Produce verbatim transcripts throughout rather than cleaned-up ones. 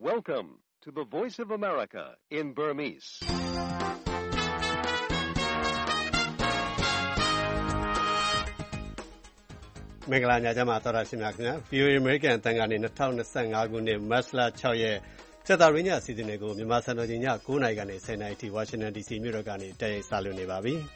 Welcome to the Voice of America in Burmese. ။မင်္ဂလာညချမ်းပါသောတာရှင်များခင်ဗျာ ဗွီအိုအေ American အသံကနေ၂၀၂၅ခုနှစ်မတ်လ၆ရက်ကြာသပတေးညအစီအစဉ်တွေကိုမြန်မာစံတော်ချိန်ည၉နာရီကနေ၁၀နာရီထိ Washington ဒီ စီ မြို့တော်ကနေတိုက်ရိုက်စလွှင့်နေပါပြီ။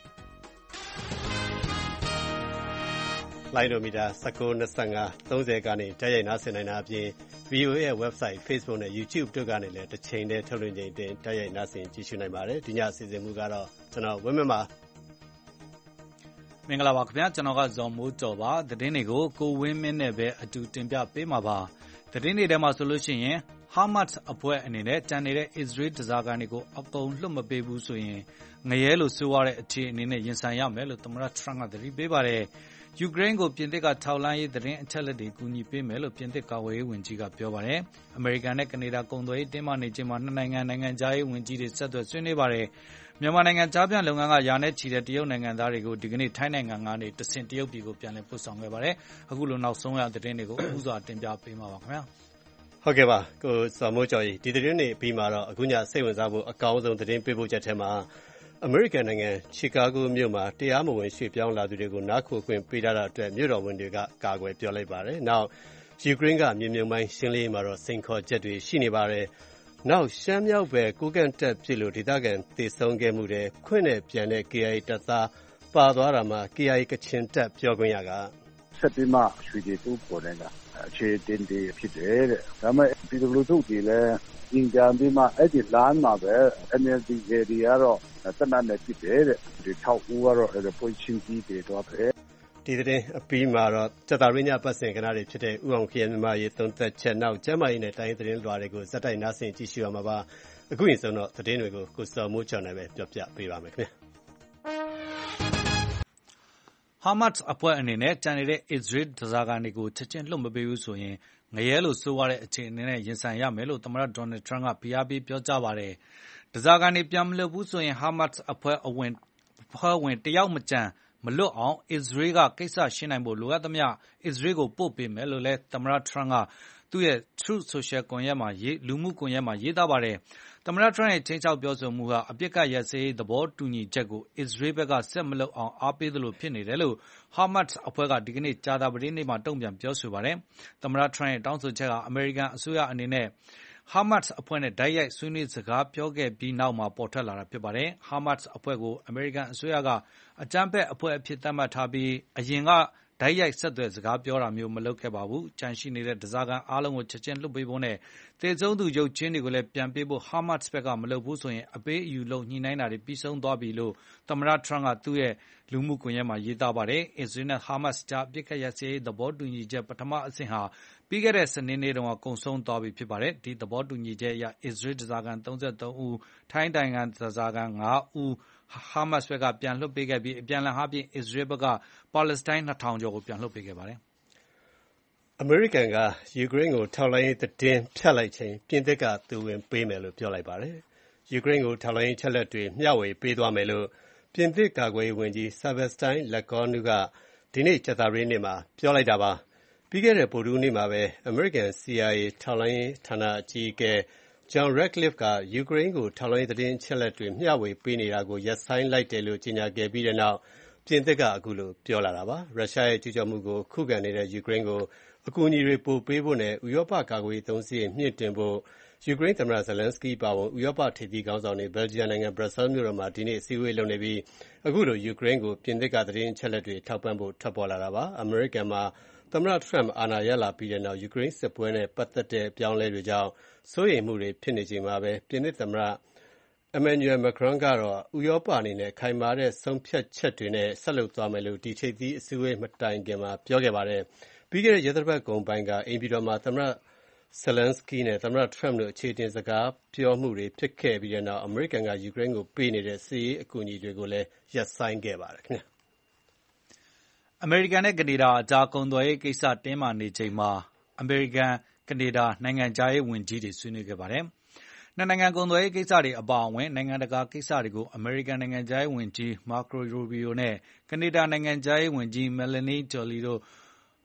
လိုင်းဒိုမီတာ၁၉ ၂၅ ၃၀ကနေတိုက်ရိုက်နားဆင်နိုင်တာအပြင် ဗွီအိုအေရဲ့ website, Facebook နဲ့ YouTube တို့ကနေလည်းတစ်ချိန်တည်းထုတ်လွှင့်ချိန်တင်တိုက်ရိုက်နားဆင်ကြည့်ရှုနိုင်ပါတယ်။ဒီညအစီအစဉ်မူကတော့ကျွန်တော်ဝင်းမင်းပါမင်္ဂလာပါခင်ဗျာကျွန်တော်ကဇော်မိုးကျော်ပါသတင်းတွေကိုကိုဝင်းမင်းနဲ့ပဲအတူတင်ပြပေးမှာပါသတင်းတွေထဲမှာဆိုလို့ရှိရင်ဟာမတ်စ်အဖွဲ့အနေနဲ့တန်နေတဲ့ Israel တစားကန်တွေကိုအကုန်လွတ်မပေးဘူးဆိုရင်ငရဲလို့ဆိုရတဲ့အခြေအနေနဲ့ရင်ဆိုင်ရမယ်လို့သမ္မတထရန့်ကသတိပေးပါတယ်ယူကရိန်းကိုပြင်သစ်ကထောက်လှမ်းရေးသတင်းအချက်အလက်တွေကူညီပေးမယ်လို့ပြင်သစ်ကာကွယ်ရေးဝန်ကြီးကပြောပါတယ်အမေရိကန်နဲ့ကနေဒါကုန်သွယ်ရေးတင်းမာနေချိန်မှာနှစ်နိုင်ငံနိုင်ငံခြားရေးဝန်ကြီးတွေဆက်သွယ်ဆွေးနွေးပါတယ်မြန်မာနိုင်ငံကြားပြန်လုပ်ငန်းကယာနဲ့ချီတဲ့တရုတ်နိုင်ငံသားတွေကိုဒီကနေ့ထိုင်းနိုင်ငံကနေတဆင့်တရုတ်ပြည်ကိုပြန်လည်ပို့ဆောင်ခဲ့ပါတယ်အခုလိုနောက်ဆုံးရသတင်းတွေကိုဥစွာတင်ပြပေးမှာပါခင်ဗျာဟုတ်ကဲ့ပါကိုစော်မိုးကျော်ကြီးဒီသတင်းတွေပြီးမှတော့အခုညစိတ်ဝင်စားဖို့အကောင်းဆုံးသတင်းပေးပို့ချက်ထဲမှာအမေရိကန်နိုင်ငံချီကာဂိုမြို့မှာတရားမဝင်ရွှေ့ပြောင်းလာသူတွေကိုနားခိုခွင့်ပေးထားတာအတွက်မြို့တော်ဝန်တွေကကာကွယ်ပြောလိုက်ပါတယ်။နောက်ယူကရိန်းကမြေမြုပ်မိုင်းရှင်းလင်းမှာတော့စိန်ခေါ်ချက်တွေရှိနေပါတယ်။နောက်ရှမ်းမြောက်ဘက်ကိုကန့်တက်ဖြစ်လို့ဒေသခံသေဆုံးခဲ့မှုတွေခွင့်နဲ့ပြန်တဲ့ ကေအိုင်အေ တပ်သားပါသွားတာမှာ ကေအိုင်အေ ကချင်တပ်ပြောခွင့်ရကဆက်ပြီးမှရွှေတွေတိုးပေါ်နေတာအခြေတင်တွေဖြစ်တယ်တဲ့ဒါပေမဲ့ပြည်သူလူထုတွေလည်းရင်ကြံပြီးမှအဲ့ဒီလမ်းမှာပဲ အန် အယ် ဒီ တွေကတော့တနက်နဲ့ဖြစ်တယ်တဲ့ဒီထောက်ဦးကတော့အဲ့ဒါပွင့်ချင်းကြီးတွေတော့ပဲဒီတဲ့အပြီးမှာတော့ကြာသပတေးညပတ်စဉ်ကဏ္ဍတွေဖြစ်တဲ့ဥအောင်ခရဲ့မြန်မာရေးသုံးသက်ချက်နောက်ကျမ်းမာရေးနဲ့တိုင်းသတင်းလွှာတွေကိုဇက်တိုက်နားဆင်ကြည့်ရှုရမှာပါအခုရင်ဆုံးတော့သတင်းတွေကိုကိုစော်မိုးကျော်နဲ့ပဲပြောပြပေးပါမယ်ခင်ဗျာဟာမတ်စ်အဖွဲ့အနေနဲ့တန်နေတဲ့ Israel တစားကန်တွေကိုချက်ချင်းလွတ်မပေးဘူးဆိုရင်ငရဲလို့ဆိုရတဲ့အခြေအနေနဲ့ရင်ဆိုင်ရမယ်လို့သမ္မတဒေါ်နယ်ထရန့်ကဖိအားပေးပြောကြားပါတယ်တစားကန်တွေပြန်မလွတ်ဘူးဆိုရင်ဟာမတ်စ်အဖွဲ့အဝင်အဖွဲ့ဝင်တယောက်မကျန်မလွတ်အောင် Israel ကကိစ္စရှင်းနိုင်ဖို့လိုအပ်သမျှ Israel ကိုပို့ပေးမယ်လို့လည်းသမ္မတထရန့်ကသူ့ရဲ့ Truth Social ကွန်ရက်မှာရေးလူမှုကွန်ရက်မှာရေးသားပါတယ်သမ္မတထရန့်ရဲ့ချင်းချောက်ပြောဆိုမှုဟာအပြစ်ကရစေသဘောတူညီချက်ကို Israel ဘက်ကဆက်မလုပ်အောင်အားပေးသလိုဖြစ်နေတယ်လို့ဟာမတ်စ်အဖွဲ့ကဒီကနေ့ကြာသပတေးနေ့မှာတုံ့ပြန်ပြောဆိုပါတယ်သမ္မတထရန့်ရဲ့တောင်းဆိုချက်ဟာအမေရိကန်အစိုးရအနေနဲ့ဟာမတ်စ်အဖွဲ့နဲ့တိုက်ရိုက်ဆွေးနွေးစကားပြောခဲ့ပြီးနောက်မှာပေါ်ထွက်လာတာဖြစ်ပါတယ်။ဟာမတ်စ်အဖွဲ့ကိုအမေရိကန်အစိုးရကအကြမ်းဖက်အဖွဲ့အဖြစ်သတ်မှတ်ထားပြီးအရင်ကတိုက်ရိုက်ဆက်သွယ်စကားပြောတာမျိုးမလုပ်ခဲ့ပါဘူး။ကြန့်ရှိနေတဲ့ဒဇာကန်အားလုံးကိုချက်ချင်းလွှတ်ပေးဖို့နဲ့တေဆုံးသူရုပ်ချင်းတွေကိုလည်းပြန်ပေးဖို့ဟာမတ်စ်ဘက်ကမလုပ်ဘူးဆိုရင်အပေးအယူလုပ်ညှိနှိုင်းတာတွေပြီးဆုံးသွားပြီလို့သမ္မတထရန့်ကသူ့ရဲ့လူမှုကွန်ရက်မှာရေးသားပါတယ်။ Israel နဲ့ဟာမတ်စ်ကြားအပြစ်ကရစေသဘောတူညီချက်ပထမအဆင့်ဟာပြီးခဲ့တဲ့စနေနေ့တုန်းကကုန်ဆုံးသွားပြီဖြစ်ပါတယ်။ဒီသဘောတူညီချက်အရ Israel ဒဇာကန်၃၃ဦးထိုင်းနိုင်ငံဒဇာကန်၅ဦးဟာမတ်စ်ဘက်ကပြန်လွှတ်ပေးခဲ့ပြီးအပြန်အလှန်အားဖြင့် Israel ဘက်ကပါလက်စတိုင်းနှစ်ထောင်ကျော်ကိုပြန်လွှတ်ပေးခဲ့ပါတယ်။အမေရိကန်ကယူကရိန်းကိုထောက်လှမ်းရေးသတင်းဖြတ်လိုက်ချိန်ပြင်သစ်ကသူဝင်ပေးမယ်လို့ပြောလိုက်ပါတယ်။ယူကရိန်းကိုထောက်လှမ်းရေးချက်လက်တွေမျှဝေပေးသွားမယ်လို့ပြင်သစ်ကာကွယ်ရေးဝန်ကြီး Sébastien Lecornu ကဒီနေ့ကြာသပတေးနေ့မှာပြောလိုက်တာပါ။ပြီးခဲ့တဲ့ဗုဒ္ဓဟူးနေ့မှာပဲအမေရိကန် စီ အိုင် အေ ထောက်လှမ်းရေးဌာနအကြီးအကဲJohn Ratcliffe ကယူကရိန်းကိုထောက်လှမ်းရေးသတင်းအချက်အလက်တွေမျှဝေပေးနေတာကိုရပ်ဆိုင်းလိုက်တယ်လို့ကြေညာခဲ့ပြီးတဲ့နောက်ပြင်သစ်ကအခုလိုပြောလာတာပါ။ရုရှားရဲ့ကျူးကျော်မှုကိုခုခံနေတဲ့ယူကရိန်းကိုအကူအညီတွေပို့ပေးဖို့နဲ့ဥရောပကာကွယ်ရေးသုံးစရိတ်မြှင့်တင်ဖို့ယူကရိန်းသမ္မတ Zelensky ပါဝင်ဥရောပထိပ်သီးခေါင်းဆောင်တွေဘယ်လ်ဂျီယံနိုင်ငံဘရပ်ဆဲလ်မြို့တော်မှာဒီနေ့အစည်းအဝေးလုပ်နေပြီးအခုလိုယူကရိန်းကိုပြင်သစ်ကသတင်းအချက်အလက်တွေထောက်ပံ့ဖို့ထွက်ပေါ်လာတာပါ။အမေရိကန်မှာသမ္မတထရန့်အာဏာရလာပြီးတဲ့နောက်ယူကရိန်းစစ်ပွဲနဲ့ပတ်သက်တဲ့အပြောင်းအလဲတွေကြောင့်စိုးရိမ်မှုတွေဖြစ်နေချိန်မှာပဲပြင်သစ်သမ္မတ Emmanuel Macron ကတော့ဥရောပအနေနဲ့ခိုင်မာတဲ့ဆုံးဖြတ်ချက်တွေနဲ့ဆက်လုပ်သွားမယ်လို့ဒီထိပ်သီးအစည်းအဝေးမတိုင်ခင်မှာပြောခဲ့ပါတယ်။ပြီးခဲ့တဲ့ရက်သတ္တပတ်ကုန်ပိုင်းကအိမ်ဖြူတော်မှာသမ္မတ Zelensky နဲ့သမ္မတ Trump တို့အခြေတင်စကားပြောမှုတွေဖြစ်ခဲ့ပြီးတဲ့နောက်အမေရိကန်ကယူကရိန်းကိုပေးနေတဲ့စစ်ရေးအကူအညီတွေကိုလည်းရပ်ဆိုင်းခဲ့ပါတယ်ခင်ဗျာ။အမေရိကန်နဲ့ကနေဒါအကြားကုန်သွယ်ရေးကိစ္စတင်းမာနေချိန်မှာအမေရိကန်ကနေဒါနိုင်ငံခြားရေးဝန်ကြီးတွေဆွေးနွေးခဲ့ပါတယ်။နှစ်နိုင်ငံကုန်သွယ်ရေးကိစ္စတွေအပါအဝင်နိုင်ငံတကာကိစ္စတွေကိုအမေရိကန်နိုင်ငံခြားရေးဝန်ကြီး Marco Rubio နဲ့ကနေဒါနိုင်ငံခြားရေးဝန်ကြီး Melanie Joly တို့ဘ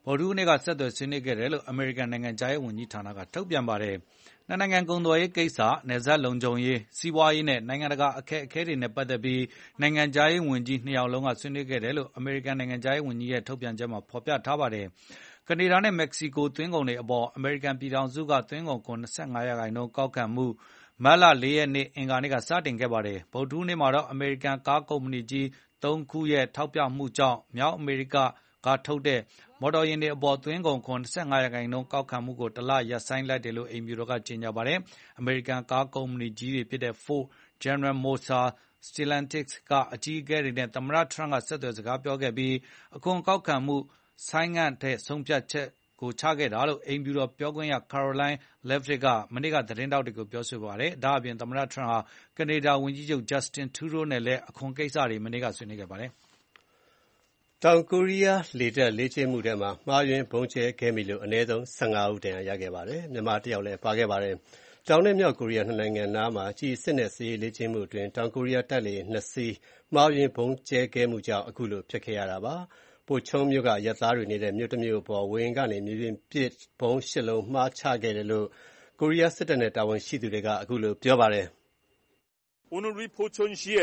ဗုဒ္ဓဟူးနေ့ကဆက်သွယ်ဆွေးနွေးခဲ့တယ်လို့အမေရိကန်နိုင်ငံခြားရေးဝန်ကြီးဌာနကထုတ်ပြန်ပါတယ်။နှစ်နိုင်ငံကုန်သွယ်ရေးကိစ္စ၊နယ်စပ်လုံခြုံရေး၊စီးပွားရေးနဲ့နိုင်ငံတကာအခက်အခဲတွေနဲ့ပတ်သက်ပြီးနိုင်ငံခြားရေးဝန်ကြီးနှစ်ယောက်လုံးကဆွေးနွေးခဲ့တယ်လို့အမေရိကန်နိုင်ငံခြားရေးဝန်ကြီးရဲ့ထုတ်ပြန်ချက်မှာဖော်ပြထားပါတယ်။ကနေဒါနဲ့မက္ကဆီကိုသွင်းကုန်တွေအပေါ်အမေရိကန်ပြည်ထောင်စုကသွင်းကုန်ခွန်၂၅ရာခိုင်နှုန်းကောက်ခံမှုမတ်လလေးရက်နေ့အင်္ဂါနေ့ကစတင်ခဲ့ပါတယ်။ဗုဒ္ဓဟူးနေ့မှာတော့အမေရိကန်ကားကုမ္ပဏီကြီးသုံးခုရဲ့ထောက်ပြမှုကြောင့်မြောက်အမေရိကကထုတ်တဲ့မော်တော်ယာဉ်တွေအပေါ်သွင်းကုန်ခွန်၂၅ရာခိုင်နှုန်းကောက်ခံမှုကိုတလရပ်ဆိုင်းလိုက်တယ်လို့အိမ်ဖြူတော်ကကြေညာပါတယ်။အမေရိကန်ကားကုမ္ပဏီကြီးတွေဖြစ်တဲ့ Ford, General Motors, Stellantis ကအကြီးအကဲတွေနဲ့သမ္မတထရန့်ကဆက်သွယ်စကားပြောခဲ့ပြီးအခွန်ကောက်ခံမှုဆိုင်းငံ့တဲ့ဆုံးဖြတ်ချက်ကိုချခဲ့တာလို့အိမ်ဖြူတော်ပြောခွင့်ရ Karoline Leavitt ကမနေ့ကသတင်းထောက်တွေကိုပြောဆိုပါတယ်။ဒါ့အပြင်သမ္မတထရန့်ဟာကနေဒါဝန်ကြီးချုပ် Justin Trudeau နဲ့လည်းအခွန်ကိစ္စတွေမနေ့ကဆွေးနွေးခဲ့ပါတယ်။တောင်ကိုရီးယားလေတပ်လေ့ကျင့်မှုထဲမှာမှားယွင်းဗုံးကျဲခဲ့မိလို့အနည်းဆုံး၁၅ဦးဒဏ်ရာရခဲ့ပါတယ်။မြန်မာတစ်ယောက်လည်းပါခဲ့ပါတယ်။တောင်နဲ့မြောက်ကိုရီးယားနှစ်နိုင်ငံနားမှာကျည်စစ်နဲ့စစ်ရေးလေ့ကျင့်မှုအတွင်းတောင်ကိုရီးယားတပ်လေယာဉ်နှစ်စီးမှားယွင်းဗုံးကျဲခဲ့မှုကြောင့်အခုလိုဖြစ်ခဲ့ရတာပါ။ပိုချုံမြို့ကရပ်သားတွေနေတဲ့မြို့တစ်မြို့အပေါ်ဝေဟင်ကနေမြေပြင်ပစ်ဗုံးရှစ်လုံးမှားချခဲ့တယ်လို့ကိုရီးယားစစ်တပ်နဲ့တာဝန်ရှိသူတွေကအခုလိုပြောပါတယ်။오늘 우리 포천시에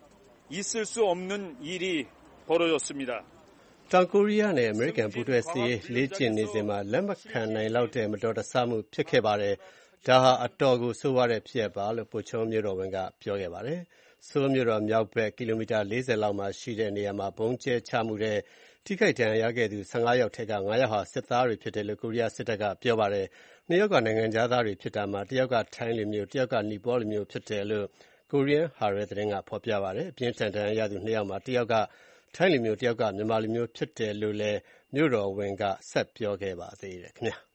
있을 수 없는 일이 벌어졌습니다. တောင်ကိုရီးယားနဲ့အမေရိကန်ပူးတွဲစစ်ရေးလေ့ကျင့်နေစဉ်မှာလက်မခံနိုင်လောက်တဲ့မတော်တဆမှုဖြစ်ခဲ့ပါတယ်။ဒါဟာအတော်ကိုဆိုးဝါးတဲ့ဖြစ်ရပ်ပါလို့ပိုချုံမြို့တော်ဝန်ကပြောခဲ့ပါတယ်။ဆိုးမြို့တော်မြောက်ဘက်ကီလိုမီတာ၄၀လောက်မှာရှိတဲ့နေရာမှာဘုံကျဲချမှုတဲ့ထိခိုက်ဒဏ်ရာရခဲ့သူ၁၅ယောက်ထဲက၅ယောက်ဟာစစ်သားတွေဖြစ်တယ်လို့ကိုရီးယားစစ်တပ်ကပြောပါတယ်။နှစ်ယောက်ကနိုင်ငံခြားသားတွေဖြစ်တာမှာတစ်ယောက်ကထိုင်းလူမျိုးတစ်ယောက်ကနီပေါလူမျိုးဖြစ်တယ်လို့ကိုရီးယားဟာရဲသတင်းကဖော်ပြပါတယ်။အပြင်းထန်ဒဏ်ရာရသူနှစ်ယောက်မှာတစ်ယောက်ကထိုင်းလူမျိုးတစ်ယောက်ကမြန်မာလူမျိုးဖြစ်တယ်လို့လည်းမြို့တော်ဝန်ကဆက်ပြောခဲ့ပါသေးတယ်ခင်ဗျာ။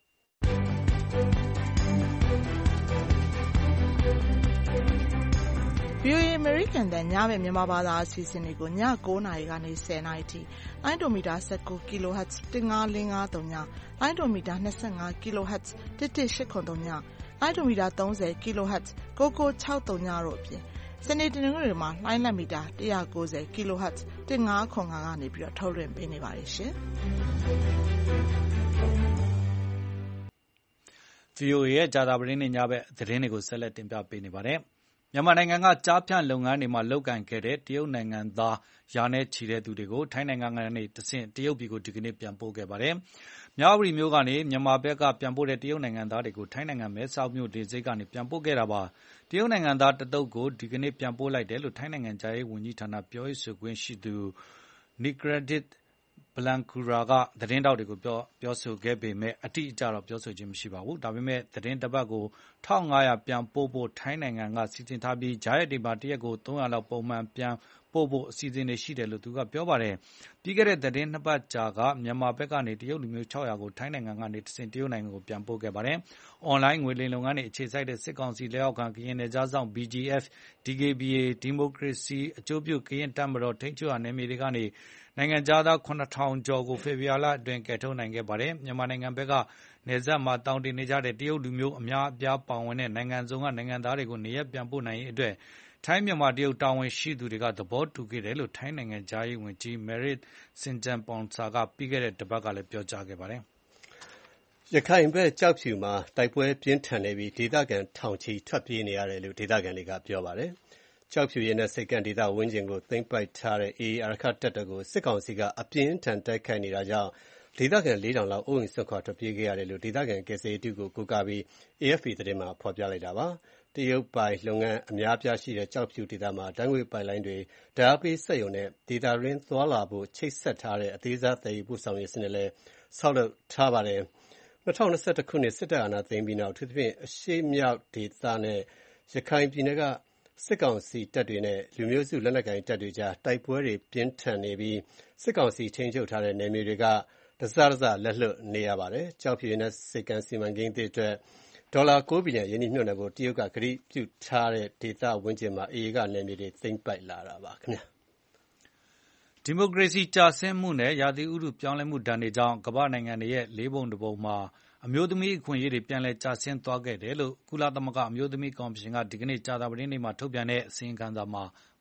ဗွီအိုအေ American တန်ညဘက်မြန်မာဘာသာအစီအစဉ်တွေကိုည၉နာရီကနေ၁၀နာရီထိလိုင်းဒိုမီတာ၁၉ kHz ၁၅၄၅၃ညလိုင်းဒိုမီတာ၂၅ kHz ၁၁၈၇၃ညလိုင်းဒိုမီတာ၃၀ kHz ၉၉၆၃ညတို့အပြင်စနေတနင်္ဂနွေမှာလိုင်းလက်မီတာ၁၉၀ kHz ၁၅၇၅ကနေပြီးတော့ထုတ်လွှင့်ပေးနေပါတယ်ရှင်။ဗွီအိုအေရဲ့ကြာသပတေးနေ့ညဘက်သတင်းတွေကိုဆက်လက်တင်ပြပေးနေပါတယ်။မြန်မာနိုင်ငံကကြားဖြန့်လုပ်ငန်းတွေမှာလုပ်ကိုင်ခဲ့တဲ့တရုတ်နိုင်ငံသားရာနဲ့ချီတဲ့သူတွေကိုထိုင်းနိုင်ငံကနေတဆင့်တရုတ်ပြည်ကိုဒီကနေ့ပြန်ပို့ခဲ့ပါတယ်။မြဝတီမြို့ကနေမြန်မာဘက်ကပြန်ပို့တဲ့တရုတ်နိုင်ငံသားတွေကိုထိုင်းနိုင်ငံမဲဆောက်မြို့လေဆိပ်ကနေပြန်ပို့ခဲ့တာပါ။တရုတ်နိုင်ငံသားတသုတ်ကိုဒီကနေ့ပြန်ပို့လိုက်တယ်လို့ထိုင်းနိုင်ငံခြားရေးဝန်ကြီးဌာနပြောရေးဆိုခွင့်ရှိသူ Nikorndej Balankura ကသတင်းထောက်တွေကိုပြောပြောဆိုခဲ့ပေမဲ့အတိအကျတော့ပြောဆိုခြင်းမရှိပါဘူး။ဒါပေမဲ့သတင်းတစ်ပတ်ကို၁၅၀၀ပြန်ပို့ဖို့ထိုင်းနိုင်ငံကစီစဉ်ထားပြီးကြားရက်တွေမှာတရက်ကို၃၀၀လောက်ပုံမှန်ပြန်ပို့ဖို့အစီအစဉ်တွေရှိတယ်လို့သူကပြောပါတယ်။ပြီးခဲ့တဲ့သတင်းနှစ်ပတ်ကြာကမြန်မာဘက်ကနေတရုတ်လူမျိုး၆၀၀ကိုထိုင်းနိုင်ငံကနေတဆင့်တရုတ်နိုင်ငံကိုပြန်ပို့ခဲ့ပါတယ်။ အွန်လိုင်းငွေလိမ်လုပ်ငန်းတွေအခြေစိုက်တဲ့စစ်ကောင်စီလက်အောက်ခံကရင်နယ်ခြားစောင့် B G F, D K B A ဒီမိုကရေစီအကျိုးပြုကရင်တပ်မတော်ထိန်းချုပ်ရာနယ်မြေတွေကနေနိုင်ငံခြားသား၇ထောင်ကျော်ကိုဖေဖော်ဝါရီလအတွင်းကယ်ထုတ်နိုင်ခဲ့ပါတယ်။မြန်မာနိုင်ငံဘက်ကနယ်စပ်မှာတောင်းတင်နေကြတဲ့တရုတ်လူမျိုးအများအပြားပါဝင်တဲ့နိုင်ငံစုံကနိုင်ငံသားတွေကိုနေရပ်ပြန်ပို့နိုင်ရေးအတွက်ထိုင်းမြန်မာတရုတ်တာဝန်ရှိသူတွေကသဘောတူခဲ့တယ်လို့ထိုင်းနိုင်ငံခြားရေးဝန်ကြီး Maris Sangiampongsa ကပြီးခဲ့တဲ့တပတ်ကလည်းပြောကြားခဲ့ပါတယ်။ရခိုင်ဘက်ကျောက်ဖြူမှာတိုက်ပွဲပြင်းထန်နေပြီးဒေသခံထောင်ချီထွက်ပြေးနေရတယ်လို့ဒေသခံတွေကပြောပါတယ်။ကျောက်ဖြူရဲနဲ့စိတ်ကံဒေသဝင်းကျင်ကိုသိမ်းပိုက်ထားတဲ့ အေအေ အာရခတပ်တော်ကိုစစ်ကောင်စီကအပြင်းထန်တိုက်ခိုက်နေတာကြောင့်ဒေသခံလေးထောင်လောက်အိုးအိမ်စွန့်ခွာထွက်ပြေးခဲ့ရတယ်လို့ဒေသခံကယ်ဆယ်ရေးတူကိုကိုးကားပြီး A F P သတင်းမှာဖော်ပြလိုက်တာပါ။တရုတ်ပိုင်လုပ်ငန်းအများပြားရှိတဲ့ကျောက်ဖြူဒေသမှာဓာတ်ငွေ့ပိုက်လိုင်းတွေဓာတ်အားပေးစက်ရုံနဲ့ဒေသတွင်းသွားလာဖို့ချိတ်ဆက်ထားတဲ့အသေးစားသယ်ယူပို့ဆောင်ရေးစနစ်လည်းဆောက်လုပ်ထားပါတယ်။၂၀၂၁ခုနှစ်စစ်တပ်အာဏာသိမ်းပြီးနောက်အထူးသဖြင့်အရှေ့မြောက်ဒေသနဲ့ရခိုင်ပြည်နယ်ကစစ်ကောင်စီတပ်တွေနဲ့လူမျိုးစုလက်နက်ကိုင်တပ်တွေကြားတိုက်ပွဲတွေပြင်းထန်နေပြီးစစ်ကောင်စီထိန်းချုပ်ထားတဲ့နယ်မြေတွေကတစတစလက်လွတ်နေရပါတယ်။ကျောက်ဖြူရေနက်ဆိပ်ကမ်းစီမံကိန်းသစ်အတွက်ဒေါ်လာ၉ဘီလီယံရင်းနှီးမြှုပ်နှံဖို့တရုတ်ကကတိပြုထားတဲ့ဒေသဝန်းကျင်မှာ အေအေ ကနယ်မြေတွေသိမ်းပိုက်လာတာပါခင်ဗျာ။ဒီမိုကရေစီကျဆင်းမှုနဲ့ရာသီဥတုပြောင်းလဲမှုဒဏ်တွေကြောင့်ကမ္ဘာ့နိုင်ငံတွေရဲ့လေးပုံတစ်ပုံမှာအမျိုးသမီးအခွင့်အရေးတွေပြန်လည်ကျဆင်းသွားခဲ့တယ်လို့ကုလသမဂ္ဂအမျိုးသမီးကော်မရှင်ကဒီကနေ့ကြာသပတေးနေ့မှာထုတ်ပြန်တဲ့အစီရင်ခံစာမှာ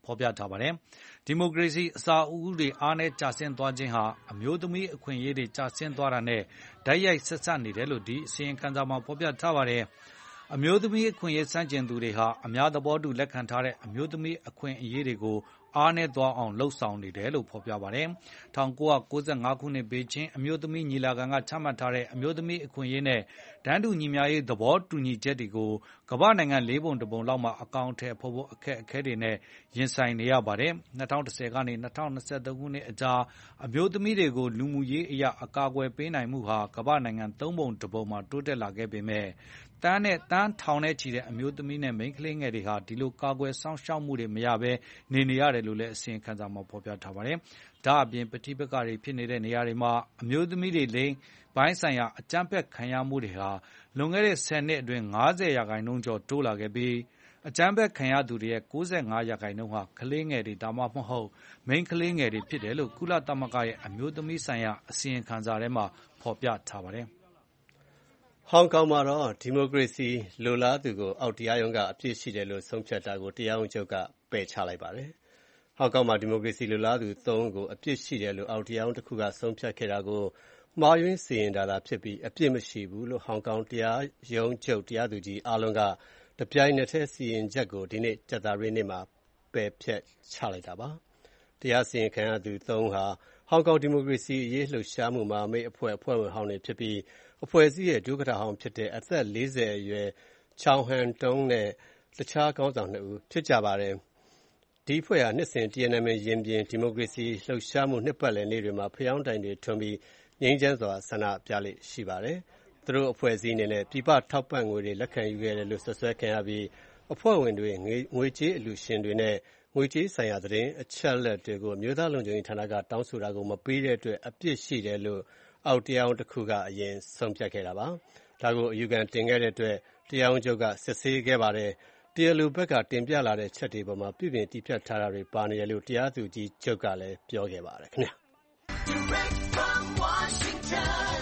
ဖော်ပြထားပါတယ်။ဒီမိုကရေစီအစာအုပ်တွေအားနည်းကျဆင်းသွားခြင်းဟာအမျိုးသမီးအခွင့်အရေးတွေကျဆင်းသွားတာနဲ့တိုက်ရိုက်ဆက်စပ်နေတယ်လို့ဒီအစီရင်ခံစာမှာဖော်ပြထားပါတယ်။အမျိုးသမီးအခွင့်အရေးစန့်ကျင်သူတွေဟာအများသဘောတူလက်ခံထားတဲ့အမျိုးသမီးအခွင့်အရေးတွေကိုအားနည်းသွားအောင်လှုံ့ဆော်နေတယ်လို့ဖော်ပြပါတယ်။၁၉၉၅ ခုနှစ်ဘေကျင်းအမျိုးသမီးညီလာခံကချမှတ်ထားတဲ့အမျိုးသမီးအခွင့်အရေးနဲ့တန်းတူညီမျှရေးသဘောတူညီချက်တွေကိုကမ္ဘာနိုင်ငံလေးပုံတစ်ပုံလောက်မှာအကောင့်ထဲဖော်ဖို့အခက်အခဲတွေနဲ့ရင်ဆိုင်နေရပါတယ်။၂၀၁၀ကနေ၂၀၂၃ခုနှစ်အကြားအမျိုးသမီးတွေကိုလူမှုရေးအရာအကာအကွယ်ပေးနိုင်မှုဟာကမ္ဘာနိုင်ငံသုံးပုံတစ်ပုံမှာတိုးတက်လာခဲ့ပေမဲ့တန်းနဲ့တန်းထောင်နဲ့ချီတဲ့အမျိုးသမီးနဲ့မိန်းကလေးငယ်တွေဟာဒီလိုကာကွယ်စောင့်ရှောက်မှုတွေမရဘဲနေနေရတယ်လို့လည်းအစီရင်ခံစာမှာဖော်ပြထားပါတယ်။ဒါအပြင်ပဋိပက္ခတွေဖြစ်နေတဲ့နေရာတွေမှာအမျိုးသမီးတွေလိင်ပိုင်းဆိုင်ရာအကြမ်းဖက်ခံရမှုတွေဟာလွန်ခဲ့တဲ့ဆယ်နှစ်အတွင်း၅၀ရာခိုင်နှုန်းကျော်တိုးလာခဲ့ပြီးအကြမ်းဖက်ခံရသူတွေရဲ့၉၅ရာခိုင်နှုန်းဟာကလေးငယ်တွေဒါမှမဟုတ်မိန်းကလေးငယ်တွေဖြစ်တယ်လို့ကုလသမဂ္ဂရဲ့အမျိုးသမီးဆိုင်ရာအစီရင်ခံစာထဲမှာဖော်ပြထားပါတယ်။ဟောင်ကောင်မှာတော့ဒီမိုကရေစီလိုလားသူကိုအောက်တရားရုံးကအပြစ်ရှိတယ်လို့ဆုံးဖြတ်တာကိုတရားရုံးချုပ်ကပယ်ချလိုက်ပါတယ်။ဟောင်ကောင်မှာဒီမိုကရေစီလိုလားသူသုံးဦးကိုအပြစ်ရှိတယ်လို့အောက်တရားရုံးတစ်ခုကဆုံးဖြတ်ခဲ့တာကိုမှားယွင်းစီရင်တာသာဖြစ်ပြီးအပြစ်မရှိဘူးလို့ဟောင်ကောင်တရားရုံးချုပ်တရားသူကြီးအားလုံးကတပြိုင်နက်တည်းစီရင်ချက်ကိုဒီနေ့ကြာသပတေးနေ့မှာပယ်ဖျက်ချလိုက်တာပါ။တရားစီရင်ခံရသူသုံးဦးဟာဟောင်ကောင်ဒီမိုကရေစီအရေးလှုပ်ရှားမှုမှာမိတ်အဖွဲ့အဖွဲ့ဝင်ဟောင်းတွေဖြစ်ပြီးအဖွဲ့အစည်းရဲ့ဒုက္ခတာဟောင်းဖြစ်တဲ့အသက်၄၀အရွယ်ချောင်ဟန်တုံးနဲ့တခြားခေါင်းဆောင်နှစ်ဦးဖြစ်ကြပါတယ်။ဒီအဖွဲ့ဟာနှစ်စဉ်တီယန်နန်မင်ရင်ပြင်ဒီမိုကရေစီလှုပ်ရှားမှုနှစ်ပတ်လည်နေ့တွေမှာဖျောင်းတိုင်တွေထွန်းပြီးငြိမ်းချမ်းစွာဆန္ဒပြလေ့ရှိပါတယ်။သူတို့အဖွဲ့အစည်းအနေနဲ့ပြည်ပထောက်ပံ့ငွေတွေလက်ခံယူခဲ့တယ်လို့ဆွဆွဲခံရပြီးအဖွဲ့ဝင်တွေငွေကြေးအလှူရှင်တွေနဲ့ငွေကြေးဆိုင်ရာသတင်းအချက်အလက်တွေကိုအမျိုးသားလုံခြုံရေးဌာနကတောင်းဆိုတာကိုမပေးတဲ့အတွက်အပြစ်ရှိတယ်လို့အောက်တရားရုံးတစ်ခုကအရင်ဆုံးဖြတ်ခဲ့တာပါ။ဒါကိုအယူခံတင်ခဲ့တဲ့အတွက်တရားရုံးချုပ်ကစစ်ဆေးခဲ့ပါတယ်။တရားလိုဘက်ကတင်ပြလာတဲ့ချက်တွေပေါ်မှာပြည်ပြင်တည်ဖြတ်ထားတာတွေပါနေတယ်လို့တရားသူကြီးချုပ်ကလည်းပြောခဲ့ပါတယ်ခင်ဗျာ။ Direct from Washington,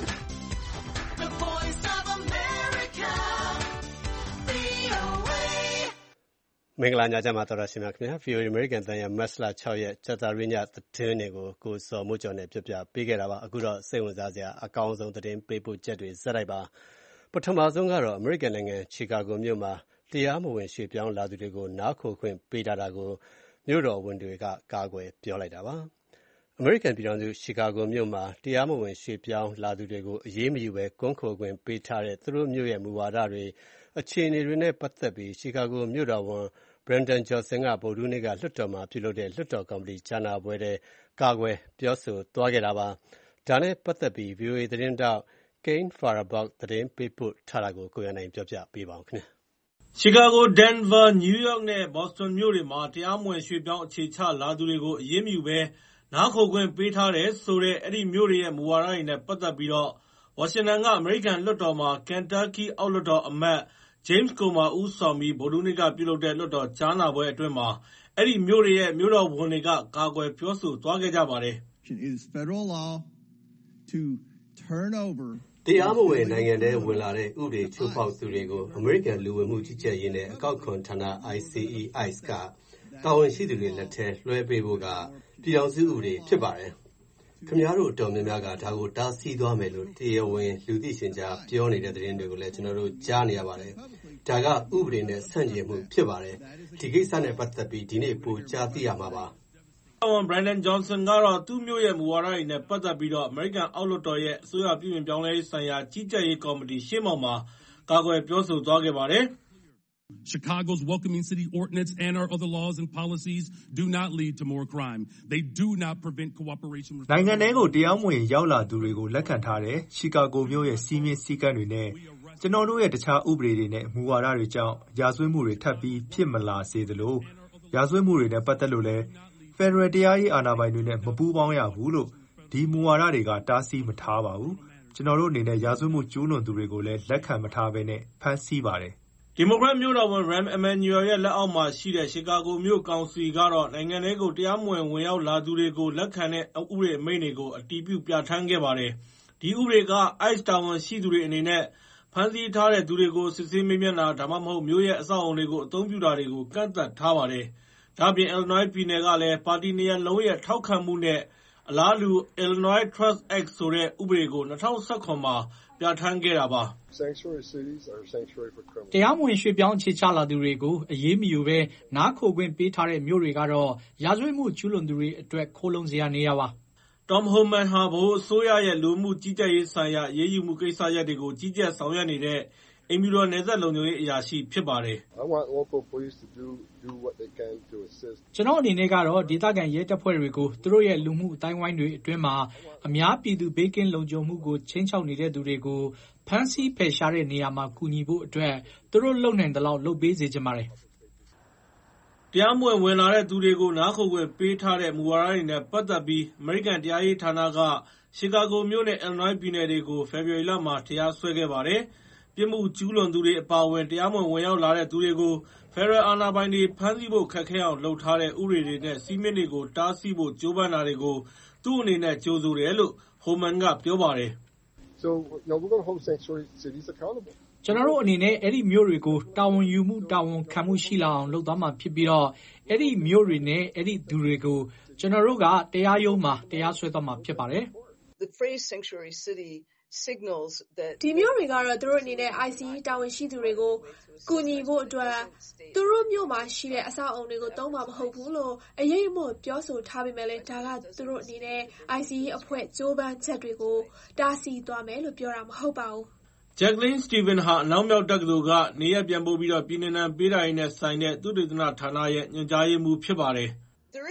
the voice of America, ဗွီအိုအေ မင်္ဂလာညချမ်းပါတော်ရရှိမြခင်ဗျာ ဗွီအိုအေ American တန်ရမတ်လ၆ရက်ကြာသပတေးညသတင်းတွေကိုကိုစော်မိုးကျော်နဲ့ပြပြပေးခဲ့တာပါအခုတော့စိတ်ဝင်စားစရာအကောင်းဆုံးသတင်းပေးပို့ချက်တွေဇက်လိုက်ပါပထမဆုံးကတော့ American နိုင်ငံ Chicago မြို့မှာတရားမဝင်ရွှေ့ပြောင်းလာသူတွေကိုနားခိုခွင့်ပေးထားတာကိုမြို့တော်ဝန်တွေကကာကွယ်ပြောလိုက်တာပါအမေရိကန်ပြည်ထောင်စုရှီကာဂိုမြို့မှာတရားမဝင်ရွှေ့ပြောင်းလာသူတွေကိုအရေးမယူဘဲကွန်းခိုခွင့်ပေးထားတဲ့သူတို့မြို့ရဲ့မူဝါဒတွေအခြေအနေတွေနဲ့ပတ်သက်ပြီးရှီကာဂိုမြို့တော်ဝန် Brandon Johnson ကဗုဒ္ဓဟူးနေ့ကလွှတ်တော်မှာပြုလုပ်တဲ့လွှတ်တော်ကော်မတီကြားနာပွဲထဲကာကွယ်ပြောဆိုသွားခဲ့တာပါ။ဒါနဲ့ပတ်သက်ပြီး ဗွီအိုအေသတင်းတောက် Kane Farabaugh သတင်းပေးပို့ထားတာကိုကိုရနိုင်ပြောပြပေးပါဦးခင်ဗျာ။ရှီကာဂို၊ဒန်ဗာ၊နယူးယောက်နဲ့ဘော့စတွန်မြို့တွေမှာတရားမဝင်ရွှေ့ပြောင်းအခြေချလာသူတွေကိုအရေးမယူဘဲနားခိုခွင့်ပေးထားတယ်ဆိုတဲ့အဲ့ဒီမြို့တွေရဲ့မူဝါဒတွေနဲ့ပတ်သက်ပြီးတော့ဝါရှင်တန်ကအမေရိကန်လွှတ်တော်မှာကန်တာကီအောက်လွှတ်တော်အမတ် James Comer ဦးဆောင်ပြီးဗုဒ္ဓဟူးနေ့ကပြုလုပ်တဲ့လွှတ်တော်ကြားနာပွဲအတွင်းမှာအဲ့ဒီမြို့တွေရဲ့မြို့တော်ဝန်တွေကကာကွယ်ပြောဆိုသွားခဲ့ကြပါတယ်တရားမဝင်နိုင်ငံထဲဝင်လာတဲ့ဥပဒေချိုးဖောက်သူတွေကိုအမေရိကန်လူဝင်မှုကြီးကြပ်ရေးနဲ့အကောက်ခွန်ဌာန I C E I C E ကတာဝန်ရှိသူတွေလက်ထဲလွှဲပေးဖို့ကပြည်ထောင်စုဥပဒေဖြစ်ပါတယ်။ခင်ဗျားတို့အတော်များများကဒါကိုတားဆီးသွားမယ်လို့တရားဝင်လူသိရှင်ကြားပြောနေတဲ့သတင်းတွေကိုလည်းကျွန်တော်တို့ကြားနေရပါတယ်။ဒါကဥပဒေနဲ့ဆန့်ကျင်မှုဖြစ်ပါတယ်။ဒီကိစ္စနဲ့ပတ်သက်ပြီးဒီနေ့ပိုကြားသိရမှာပါ။ဝန် Brandon Johnson ကတော့သူ့မြို့ရဲ့မူဝါဒတွေနဲ့ပတ်သက်ပြီးတော့အမေရိကန်အောက်လွှတ်တော်ရဲ့အစိုးရပြည်ပြင်ပြောင်းလဲရေးဆိုင်ရာကြီးကြပ်ရေးကော်မတီရှေ့မှောက်မှာကာကွယ်ပြောဆိုသွားခဲ့ပါတယ်။ Chicago's welcoming city ordinance and our other laws and policies do not lead to more crime. They do not prevent cooperation. နိုင်ငံထဲကိုတရားမဝင်ရောက်လာသူတွေကိုလက်ခံထားတဲ့ရှီကာဂိုမြို့ရဲ့စီးမင်းစည်းကမ်းတွေနဲ့ကျွန်တော်တို့ရဲ့တခြားဥပဒေတွေနဲ့မူဝါဒတွေကြောင့်ရာဇဝတ်မှုတွေထပ်ပြီးဖြစ်မလာစေသလိုရာဇဝတ်မှုတွေနဲ့ပတ်သက်လို့လည်း Federal တရားရေးအာဏာပိုင်တွေနဲ့မပူးပေါင်းရဘူးလို့ဒီမူဝါဒတွေကတားဆီးမထားပါဘူး။ကျွန်တော်တို့အနေနဲ့ရာဇဝတ်မှုကျူးလွန်သူတွေကိုလည်းလက်ခံမထားဘဲနဲ့ဖမ်းဆီးပါတယ်ဒီမိုကရက်မြို့တော်ဝန် Rahm Emanuel ရဲ့လက်အောက်မှာရှိတဲ့ရှီကာဂိုမြို့ကောင်စီကတော့နိုင်ငံထဲကိုတရားမဝင်ဝင်ရောက်လာသူတွေကိုလက်ခံတဲ့ဥပဒေအမိန့်တွေကိုအတည်ပြုပြဋ္ဌာန်းခဲ့ပါတယ်။ဒီဥပဒေက I C E တာဝန်ရှိသူတွေအနေနဲ့ဖမ်းဆီးထားတဲ့သူတွေကိုစစ်ဆေးမေးမြန်းတာဒါမှမဟုတ်မြို့ရဲ့အဆောက်အအုံတွေကိုအသုံးပြုတာတွေကိုကန့်သတ်ထားပါတယ်။ဒါ့အပြင် Illinois ပြည်နယ်ကလည်းပါတီနှစ်ရပ်လုံးရဲ့ထောက်ခံမှုနဲ့အလားတူ Illinois Trust Act ဆိုတဲ့ဥပဒေကို၂၀၁၇မှာပြဋ္ဌာန်းခဲ့တာပါ။တရားမဝင်ရွှေ့ပြောင်းအခြေချလာသူတွေကိုအရေးမယူဘဲနားခိုခွင့်ပေးထားတဲ့မြို့တွေကတော့ရာဇဝတ်မှုကျူးလွန်သူတွေအတွက်ခိုလှုံစရာနေရာပါ။ Tom Homan ဟာဗဟိုအစိုးရရဲ့လူမှုကြီးကြပ်ရေးဆိုင်ရာအရေးယူမှုကိစ္စရပ်တွေကိုကြီးကြပ်ဆောင်ရွက်နေတဲ့အိမ်ဖြူတော်နယ်စပ်လုံခြုံရေးအရာရှိဖြစ်ပါတယ်။ "ကျနော့်အနေနဲ့ကတော့ဒေသခံရဲတပ်ဖွဲ့တွေကိုသူတို့ရဲ့လူမှုအသိုင်းအဝိုင်းတွေအတွင်းမှာအများပြည်သူဘေးကင်းလုံခြုံမှုကိုခြိမ်းခြောက်နေတဲ့သူတွေကိုဖမ်းဆီးဖယ်ရှားတဲ့နေရာမှာကူညီဖို့အတွက်သူတို့လုပ်နိုင်သလောက်လုပ်ပေးစေချင်ပါတယ်။ " တရားမဝင်ဝင်လာတဲ့သူတွေကိုနားခိုခွင့်ပေးထားတဲ့မူဝါဒတွေနဲ့ပတ်သက်ပြီးအမေရိကန်တရားရေးဌာနကရှီကာဂိုမြို့နဲ့ Illinois ပြည်နယ်တွေကိုဖေဖော်ဝါရီလမှာတရားစွဲခဲ့ပါတယ်။ပြစ်မှုကျူးလွန်သူတွေအပါအဝင်တရားမဝင်ဝင်ရောက်လာတဲ့သူတွေကိုဖက်ဒရယ်အာဏာပိုင်တွေဖမ်းဆီးဖို့ခက်ခဲအောင်လုပ်ထားတဲ့ဥပဒေတွေနဲ့စည်းမျဉ်းတွေကိုတားဆီးဖို့ကြိုးပမ်းတာတွေကိုသူ့အနေနဲ့ကြိုဆိုတယ်လို့ Homan ကပြောပါတယ်။ကျနော်တို့အနေနဲ့အဲဒီမြို့တွေကိုတာဝန်ယူမှုတာဝန်ခံမှုရှိလာအောင်လုပ်သွားမှာဖြစ်ပြီးအဲဒီမြို့တွေနဲ့အဲဒီသူတွေကိုကျနော်တို့ကတရားရုံးမှာတရားစွဲသွားမှာဖြစ်ပါတယ်။ဒီမြို့တွေကတော့သူတို့အနေနဲ့ I C E တာဝန်ရှိသူတွေကိုကူညီဖို့အတွက်သူတို့မြို့မှာရှိတဲ့အဆောက်အအုံတွေကိုသုံးမှာမဟုတ်ဘူးလို့အရေးအမို့ပြောဆိုထားပေမဲ့လည်းဒါကသူတို့အနေနဲ့ I C E အဖွဲ့ကြိုးပမ်းချက်တွေကိုတားဆီးသွားမယ်လို့ပြောတာမဟုတ်ပါဘူး။ Jacqueline Stevens ဟာအနောက်မြောက်တက္ကသိုလ်ကနေရပ်ပြန်ပို့ပြီးပြည်နှင်ဒဏ်ပေးတာတွေနဲ့ဆိုင်တဲ့သုတေသနဌာနရဲ့ညွှန်ကြားရေးမှူးဖြစ်ပါတယ်။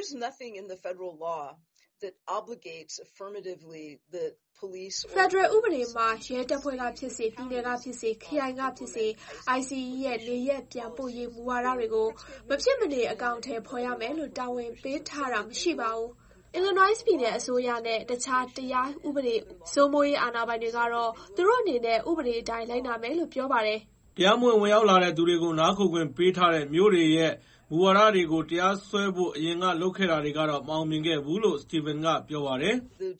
ဖက်ဒရယ်ဥပဒေမှာရဲတပ်ဖွဲ့ကဖြစ်စေပြည်နယ်ကဖြစ်စေခရိုင်ကဖြစ်စေ I C E ရဲ့နေရပ်ပြန်ပို့ရေးမူဝါဒတွေကိုမဖြစ်မနေအကောင်အထည်ဖော်ရမယ်လို့တာဝန်ပေးထားတာမရှိပါဘူး။ Illinois ပြည်နယ်အစိုးရနဲ့တခြားတရားဥပဒေစိုးမိုးရေးအာဏာပိုင်တွေကတော့သူတို့အနေနဲ့ဥပဒေအတိုင်းလိုက်နာမယ်လို့ပြောပါတယ်။တရားမဝင်ဝင်ရောက်လာတဲ့သူတွေကိုနားခိုခွင့်ပေးထားတဲ့မြို့တွေရဲ့မူဝါဒတွေကိုတရားစွဲဖို့အရင်ကလုပ်ခဲ့တာတွေကတော့မအောင်မြင်ခဲ့ဘူးလို့ Stevens ကပြောပါတယ်။ "၂၀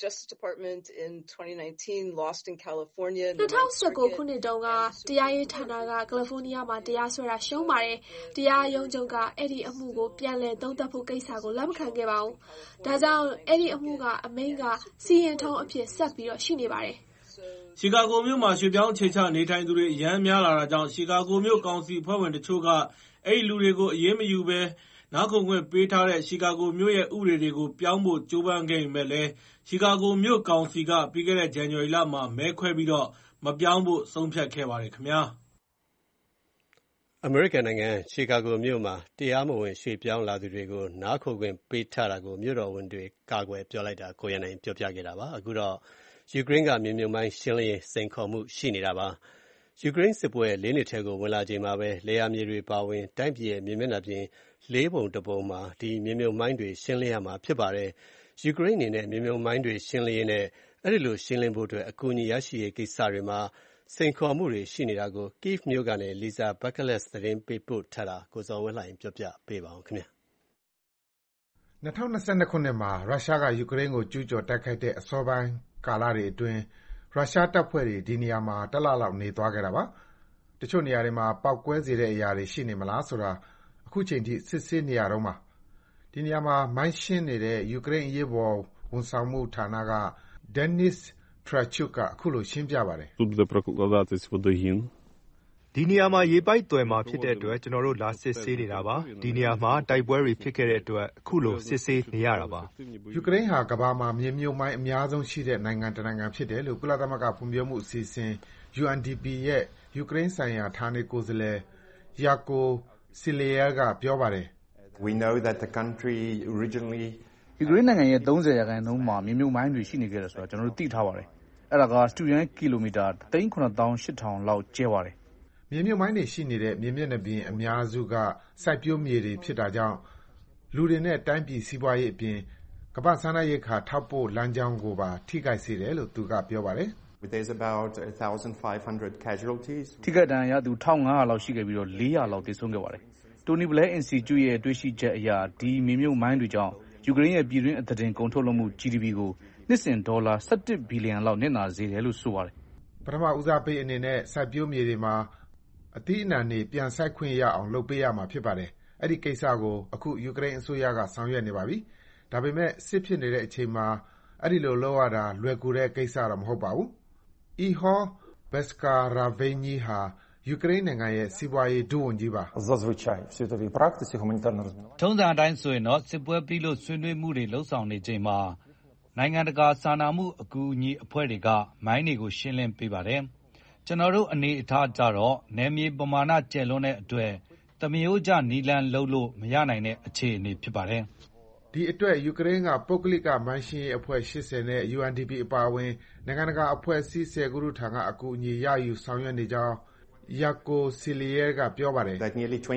၁၉ခုနှစ်တုန်းကတရားရေးဌာနကကယ်လီဖိုးနီးယားမှာတရားစွဲတာရှုံးပါတယ်။တရားရုံးချုပ်ကအဲဒီအမှုကိုပြန်လည်သုံးသပ်ဖို့ကိစ္စကိုလက်မခံခဲ့ပါဘူး။ဒါကြောင့်အဲဒီအမှုကအမိန့်ကစီရင်ထုံးအဖြစ်ဆက်ပြီးရှိနေပါတယ်။ " ရှီကာဂိုမြို့မှာရွှေ့ပြောင်းအခြေချနေထိုင်သူတွေအရမ်းများလာတာကြောင့်ရှီကာဂိုမြို့ကောင်စီအဖွဲ့ဝင်တချို့ကအဲဒီလူတွေကိုအရေးမယူဘဲနားခိုခွင့်ပေးထားတဲ့ရှီကာဂိုမြို့ရဲ့ဥပဒေတွေကိုပြောင်းဖို့ကြိုးပမ်းခဲ့ပေမဲ့လည်းရှီကာဂိုမြို့ကောင်စီကပြီးခဲ့တဲ့ဇန်နဝါရီလမှာမဲခွဲပြီးမပြောင်းဖို့ဆုံးဖြတ်ခဲ့ပါတယ်ခင်ဗျာ။အမေရိကန်နိုင်ငံရှီကာဂိုမြို့မှာတရားမဝင်ရွှေ့ပြောင်းလာသူတွေကိုနားခိုခွင့်ပေးထားတာကိုမြို့တော်ဝန်တွေကာကွယ်ပြောလိုက်တာကိုရန်နိုင်ပြောပြခဲ့တာပါ။အခုတော့ယူကရိန်းကမြေမြုပ်မိုင်းရှင်းလင်းရေးစိန်ခေါ်မှုရှိနေတာပါ။ယူကရိန်းစစ်ပွဲလေးနှစ်ထဲကိုဝင်လာချိန်မှာပဲလယ်ယာမြေတွေပါဝင်တိုင်းပြည်ရဲ့မြေမျက်နှာပြင်လေးပုံတစ်ပုံမှာဒီမြေမြုပ်မိုင်းတွေရှင်းလင်းရမှာဖြစ်ပါတယ်။ယူကရိန်းအနေနဲ့မြေမြုပ်မိုင်းတွေရှင်းလင်းရေးနဲ့အဲ့ဒီလိုရှင်းလင်းဖို့အတွက်အကူအညီရရှိရေးကိစ္စတွေမှာစိန်ခေါ်မှုတွေရှိနေတာကို Kyiv မြို့ကနေ Lisa Buckless သတင်းပေးပို့ထားတာကိုဇော်ဝင်းလှိုင်ပြောပြပေးပါဦးခင်ဗျာ။၂၀၂၂ခုနှစ်မှာရုရှားကယူကရိန်းကိုကျူးကျော်တိုက်ခိုက်တဲ့အစောပိုင်းကာလတွေအတွင်းရုရှားတပ်ဖွဲ့တွေဒီနေရာမှာတလလောက်နေသွားခဲ့တာပါ။တချို့နေရာတွေမှာပေါက်ကွဲစေတဲ့အရာတွေရှိနေမလားဆိုတာအခုချိန်ထိစစ်ဆေးနေရတုန်းပါ။ဒီနေရာမှာမိုင်းရှင်းနေတဲ့ယူကရိန်းအရေးပေါ်ဝန်ဆောင်မှုဌာနက Denis Trachuk ကအခုလိုရှင်းပြပါတယ်။ "ဒီနေရာမှာရေပိုက်သွယ်မှာဖြစ်တဲ့အတွက်ကျနော်တို့လာစစ်ဆေးနေတာပါ။ဒီနေရာမှာတိုက်ပွဲတွေဖြစ်ခဲ့တဲ့အတွက်အခုလိုစစ်ဆေးနေရတာပါ။ယူကရိန်းဟာကမ္ဘာမှာမြေမြုပ်မိုင်းအများဆုံးရှိတဲ့နိုင်ငံတစ်နိုင်ငံဖြစ်တယ်လို့ကုလသမဂ္ဂဖွံ့ဖြိုးမှုအစီအစဉ် U N D P ရဲ့ယူကရိန်းဆိုင်ရာဌာနေကိုယ်စားလှယ် Yako Silier ကပြောပါတယ်။ "ယူကရိန်းနိုင်ငံရဲ့သုံးဆယ်ရာခိုင်နှုန်းမှာမြေမြုပ်မိုင်းတွေရှိနေခဲ့တယ်ဆိုတာကျနော်တို့သိထားပါတယ်။အဲဒါကစတုရန်းကီလိုမီတာတစ်သိန်းခုနှစ်သောင်းရှစ်ထောင်လောက်ကျယ်ပါတယ်။ " မြေမြုပ်မိုင်းတွေရှိနေတဲ့မြေမျက်နှာပြင်အများစုကစိုက်ပျိုးမြေတွေဖြစ်တာကြောင့်လူတွေနဲ့တိုင်းပြည်စီးပွားရေးအပြင်ကမ္ဘာ့စားနပ်ရိက္ခာထောက်ပို့လမ်းကြောင်းကိုပါထိခိုက်စေတယ်လို့သူကပြောပါတယ်။ "ထိခိုက်ဒဏ်ရာရသူတစ်ထောင်ငါးရာလောက်ရှိခဲ့ပြီးလေးရာလောက်သေဆုံးခဲ့ပါတယ်။ Tony Blair Institute ရဲ့တွေ့ရှိချက်အရဒီမြေမြုပ်မိုင်းတွေကြောင့်ယူကရိန်းရဲ့ပြည်တွင်းအသားတင်ကုန်ထုတ်လုပ်မှု G D P ကိုနှစ်စဉ်ဒေါ်လာ၁၁ဘီလီယံလောက်နစ်နာစေတယ်လို့ဆိုပါတယ်။" ပထမဦးစားပေးအနေနဲ့စိုက်ပျိုးမြေတွေမှာအသီးအနှံတွေပြန်စိုက်ခွင့်ရအောင်လုပ်ပေးရမှာဖြစ်ပါတယ်။အဲ့ဒီကိစ္စကိုအခုယူကရိန်းအစိုးရကဆောင်ရွက်နေပါပြီ။ဒါပေမဲ့စစ်ဖြစ်နေတဲ့အချိန်မှာအဲ့ဒီလိုလုပ်ရတာလွယ်ကူတဲ့ကိစ္စတော့မဟုတ်ပါဘူး။ Ihor Beskaraveny ဟာယူကရိန်းနိုင်ငံရဲ့စီးပွားရေးဒုဝန်ကြီးပါ။ "ထုံးစံအတိုင်းဆိုရင်တော့စစ်ပွဲပြီးလို့ဆွေးနွေးမှုတွေလုပ်ဆောင်နေချိန်မှာနိုင်ငံတကာစာနာမှုအကူအညီအဖွဲ့တွေကမိုင်းတွေကိုရှင်းလင်းပေးပါတယ်။ ကျနော်တို့အနေအထားကျတော့နယ်မြေပမာဏကျယ်လွန်းတဲ့အတွက်သမရိုးကျနည်းလမ်းလုပ်လို့မရနိုင်တဲ့အခြေအနေဖြစ်ပါတယ်။ " ဒီအတွက်ယူကရိန်းကပုဂ္ဂလိကမိုင်းရှင်းရေးအဖွဲ့၈၀နဲ့ ယူအန်ဒီပီ အပါအဝင်နိုင်ငံတကာအဖွဲ့အစည်း၁၀ခုတို့ထံကအကူအညီရယူဆောင်ရွက်နေကြောင်းYako Silier ကပြောပါတယ်။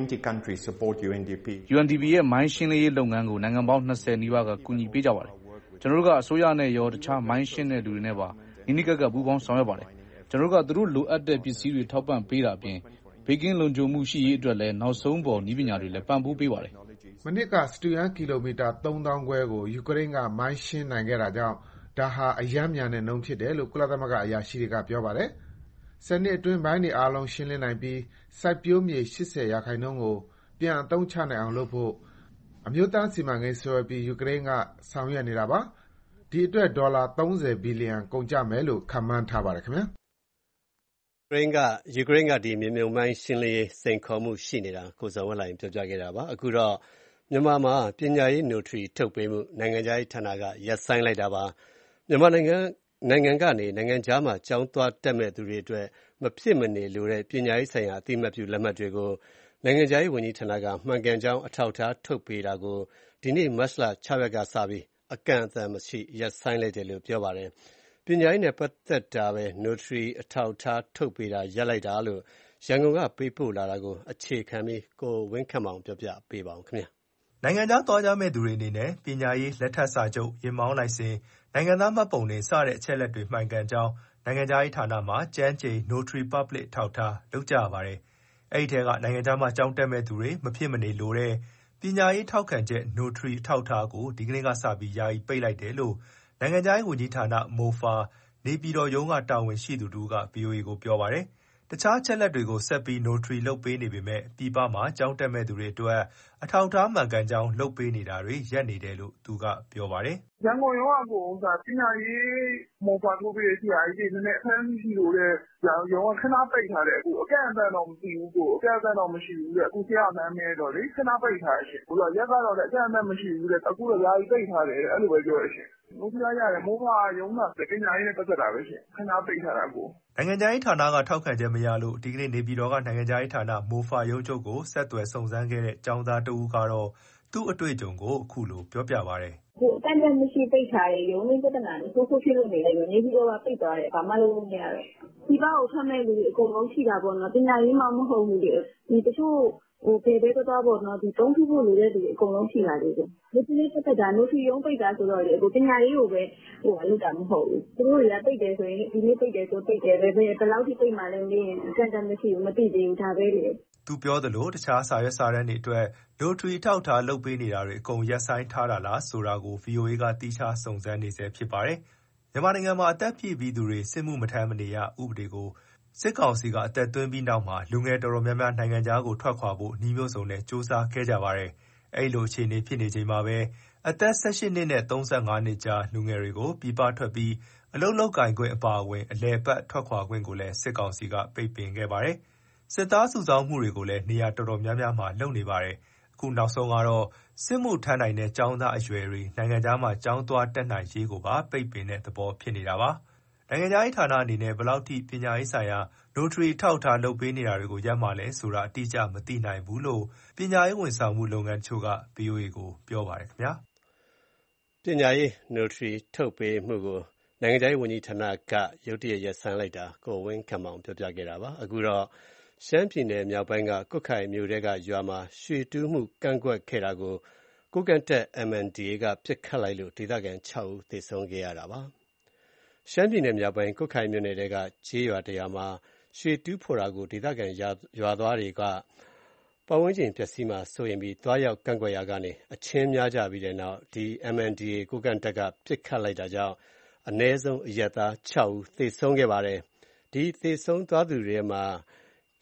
ယူအန်ဒီပီ ရဲ့မိုင်းရှင်းလင်းရေးလုပ်ငန်းကိုနိုင်ငံပေါင်း၂၀နီးပါးကကူညီပေးကြပါတယ်။ကျနော်တို့ကအစိုးရနဲ့ရောတခြားမိုင်းရှင်းတဲ့သူတွေနဲ့ပါနီးနီးကပ်ကပ်ပူးပေါင်းဆောင်ရွက်ပါတယ်။ကျနော်တို့ကသူတို့လိုအပ်တဲ့ပစ္စည်းတွေထောက်ပံ့ပေးတာအပြင်ဘေးကင်းလုံခြုံမှုရှိရေးအတွက်လည်းနောက်ဆုံးပေါ်နည်းပညာတွေလည်းပံ့ပိုးပေးပါတယ်။မနှစ်ကစတုရန်းကီလိုမီတာသုံးသောင်းခွဲကိုယူကရိန်းကမိုင်းရှင်းနိုင်ခဲ့တာကြောင့်ဒါဟာအရမ်းမြန်တဲ့နှုန်းဖြစ်တယ်လို့ကုလသမဂ္ဂအရာရှိတွေကပြောပါတယ်။ဆယ်နှစ်အတွင်းမိုင်းတွေအားလုံးရှင်းလင်းနိုင်ပြီးစိုက်ပျိုးမြေ၈၀ရာခိုင်နှုန်းကိုပြန်အသုံးချနိုင်အောင်လုပ်ဖို့အမျိုးသားစီမံကိန်းဆွဲပြီးယူကရိန်းကဆောင်ရွက်နေတာပါ။ဒီအတွက်ဒေါ်လာသုံးဆယ်ဘီလီယံကုန်ကျမယ်လို့ခန့်မှန်းထားပါတယ်ခင်ဗျာ။ယူကရိန်းကဒီမြေမြုပ်မိုင်းရှင်းလင်းရေးစိန်ခေါ်မှုရှိနေတာကိုဇော်ဝင်းလှိုင်ပြောပြခဲ့တာပါ။အခုတော့မြန်မာမှာပညာရေးနိုထရီထုတ်ပေးမှုနိုင်ငံခြားရေးဌာနကရပ်ဆိုင်းလိုက်တာပါ။မြန်မာနိုင်ငံနိုင်ငံကနေနိုင်ငံခြားမှာကျောင်းသွားတက်မဲ့သူတွေအတွက်မဖြစ်မနေလိုတဲ့ပညာရေးဆိုင်ရာအသိအမှတ်ပြုလက်မှတ်တွေကိုနိုင်ငံခြားရေးဝန်ကြီးဌာနကမှန်ကန်ကြောင်းအထောက်အထားထုတ်ပေးတာကိုဒီနေ့မတ်လ၆ရက်ကစပြီးအကန့်အသတ်မရှိရပ်ဆိုင်းလိုက်တယ်လို့ပြောပါတယ်။ပညာရေးနဲ့ပတ်သက်တာပဲနိုထရီအထောက်အထားထုတ်ပေးတာရပ်လိုက်တာလို့ရန်ကုန်ကပေးပို့လာတာကိုအခြေခံပြီးကိုဝင်းခန့်မောင်ပြောပြပေးပါဦးခင်ဗျာ။နိုင်ငံခြားသွားကြမယ့်သူတွေအနေနဲ့ပညာရေးလက်ထပ်စာချုပ်၊ယာဉ်မောင်းလိုင်စင်၊နိုင်ငံသားမှတ်ပုံတင်စတဲ့အချက်အလက်တွေမှန်ကန်ကြောင်းနိုင်ငံခြားရေးဌာနမှာကျမ်းကျိန် Notary Public အထောက်အထားလုပ်ကြရပါတယ်။အဲဒီထဲကနိုင်ငံခြားမှာကျောင်းတက်မယ့်သူတွေမဖြစ်မနေလိုတဲ့ပညာရေးထောက်ခံချက် Notary အထောက်အထားကိုဒီကနေ့ကစပြီးယာယီပိတ်လိုက်တယ်လို့နိုင်ငံခြားရေးဝန်ကြီးဌာန မိုဖာနေပြည်တော်ရုံးကတာဝန်ရှိသူတဦးကဗွီအိုအေကိုပြောပါတယ်။တခြားအချက်အလက်တွေကိုဆက်ပြီး Notary လုပ်ပေးနေပေမဲ့ပြည်ပမှာကျောင်းတက်မယ့်သူတွေအတွက်အထောက်အထားမှန်ကန်ကြောင်းလုပ်ပေးနေတာတွေရပ်နေတယ်လို့သူကပြောပါတယ်။ရန်ကုန်ရုံးကပညာရေးမိုဖာထိုးပေးတဲ့ဆရာကြီးတွေနည်းနည်းအဖမ်းဆီးရှိလို့တဲ့ရုံးကခဏပိတ်ထားတယ်အခုအကန့်အသတ်တော့မသိဘူးကိုအကန့်အသတ်တော့မရှိဘူးတဲ့အခုဆရာနာမည်တော့လေခဏပိတ်ထားတယ်ရှင်ဟိုတော့ရက်ကတော့လည်းအကန့်အသတ်မရှိဘူးတဲ့အခုတော့ယာယီပိတ်ထားတယ်အဲ့လိုပဲပြောရရှင်မိုးဖျားရတယ်မိုးဖာရုံးကပညာရေးနဲ့ပတ်သက်တာပဲရှင်ခဏပိတ်ထားတာကိုနိုင်ငံခြားရေးဌာနကထောက်ခံချက်မရလို့ဒီကနေ့နေပြည်တော်ကနိုင်ငံခြားရေးဌာနမိုဖာရုံးချုပ်ကိုဆက်သွယ်စုံစမ်းခဲ့တဲ့ကျောင်းသားတဦးကတော့သူ့အတွေ့အကြုံကိုအခုလိုပြောပြပါတယ်။ကိုအတန်းတန်းမရှိပိတ်ထားတယ်ရုံးလေးပြဿနာနဲ့ဆိုးဆိုးဖြစ်လို့နေတယ်နေပြီးတော့ပိတ်သွားတယ်ဘာမှလုပ်လို့မရတော့ဒီဘက်ကိုထွက်မဲ့လူတွေအကုန်လုံးရှိတာပေါ့နော်ပညာရေးမှမဟုတ်ဘူးလေဒီတချို့ဟိုဘယ်ဘဲတော့ပေါ့နော်ဒီတုံးထုဖို့လိုတဲ့လူတွေအကုန်လုံးရှိလာတယ်ဒီနေ့ပတ်သက်တာနိုထရီရုံးပိတ်တာဆိုတော့လေကိုပညာရေးကိုပဲဟိုလုပ်တာမဟုတ်ဘူးသူတို့တွေကပိတ်တယ်ဆိုရင်ဒီနေ့ပိတ်တယ်ဆိုပိတ်တယ်ပဲဘယ်ဘယ်လောက်ထိပိတ်မှလဲမင်းအကန့်အသတ်မရှိဘူးမသိသေးဘူးဒါပဲလေသူပြောသလိုတခြားစာရွက်စာတမ်းတွေအတွက်နိုထရီထောက်ထားလုပ်ပေးနေတာတွေအကုန်ရပ်ဆိုင်းထားတာလားဆိုတာကို ဗွီအိုအေကတိကျစုံစမ်းနေဆဲဖြစ်ပါတယ်။မြန်မာနိုင်ငံမှာအသက်ပြည့်ပြီးသူတွေစစ်မှုမထမ်းမနေရဥပဒေကိုစစ်ကောင်စီကအသက်သွင်းပြီးနောက်မှာလူငယ်တော်တော်များများနိုင်ငံခြားကိုထွက်ခွာဖို့နှီးမျိုးစုံနဲ့စ조사ခဲ့ကြပါတယ်။အဲဒီလိုအခြေအနေဖြစ်နေချိန်မှာပဲအသက်၁၈နှစ်နဲ့၃၅နှစ်ကြားလူငယ်တွေကိုပြည်ပထွက်ပြီးအလုပ်လုပ်ကိုင်ခွင့်အပါအဝင်အလည်အပတ်ထွက်ခွာခွင့်ကိုလည်းစစ်ကောင်စီကပိတ်ပင်ခဲ့ပါတယ်။စစ်သားစုဆောင်းမှုတွေကိုလည်းနေရာတော်တော်များများမှာလုပ်နေပါတယ်။အခုနောက်ဆုံးကတော့စစ်မှုထမ်းနိုင်တဲ့ကျောင်းသားအရွယ်တွေနိုင်ငံခြားမှာကျောင်းသွားတက်နိုင်ရေးကိုပါပိတ်ပင်တဲ့သဘောဖြစ်နေတာပါ။နိုင်ငံခြားရေးဌာနအနေနဲ့ဘယ်လောက်ထိပညာရေးဆိုင်ရာနိုထရီထောက်ထားလုပ်ပေးနေတာတွေကိုရပ်မှာလဲဆိုတာအတိအကျမသိနိုင်ဘူးလို့ပညာရေးဝန်ဆောင်မှုလုပ်ငန်းတချို့ကဗွီအိုအေကိုပြောပါတယ်ခင်ဗျာ။ပညာရေးနိုထရီထုတ်ပေးမှုကိုနိုင်ငံခြားရေးဝန်ကြီးဌာနကရုတ်တရက်ရပ်ဆိုင်းလိုက်တာကိုဝင်းခန့်မောင်ပြောပြခဲ့တာပါ။အခုတော့ရှမ်းပြည်နယ်မြောက်ပိုင်းကကွတ်ခိုင်မြို့တဲကရွာမှာရွှေတူးမှုကန့်ကွက်ခဲ့တာကိုကိုကန့်တက် အမ် အန် ဒီ အေ ကပြစ်ခတ်လိုက်လို့ဒေသခံ၆ဦးသေဆုံးခဲ့ရတာပါ။ရှမ်းပြည်နယ်မြောက်ပိုင်းကွတ်ခိုင်မြို့နယ်တဲကကျေးရွာတရွာမှာရွှေတူးဖော်တာကိုဒေသခံရွာသားတွေကပတ်ဝန်းကျင်ပျက်စီးမှာစိုးရိမ်ပြီးသွားရောက်ကန့်ကွက်ရာကနေအချင်းများကြပြီးတဲ့နောက်ဒီ အမ် အန် ဒီ အေ ကိုကန့်တက်ကပြစ်ခတ်လိုက်တာကြောင့်အနည်းဆုံးအရပ်သား၆ဦးသေဆုံးခဲ့ပါတယ်။ဒီသေဆုံးသွားသူတွေမှာ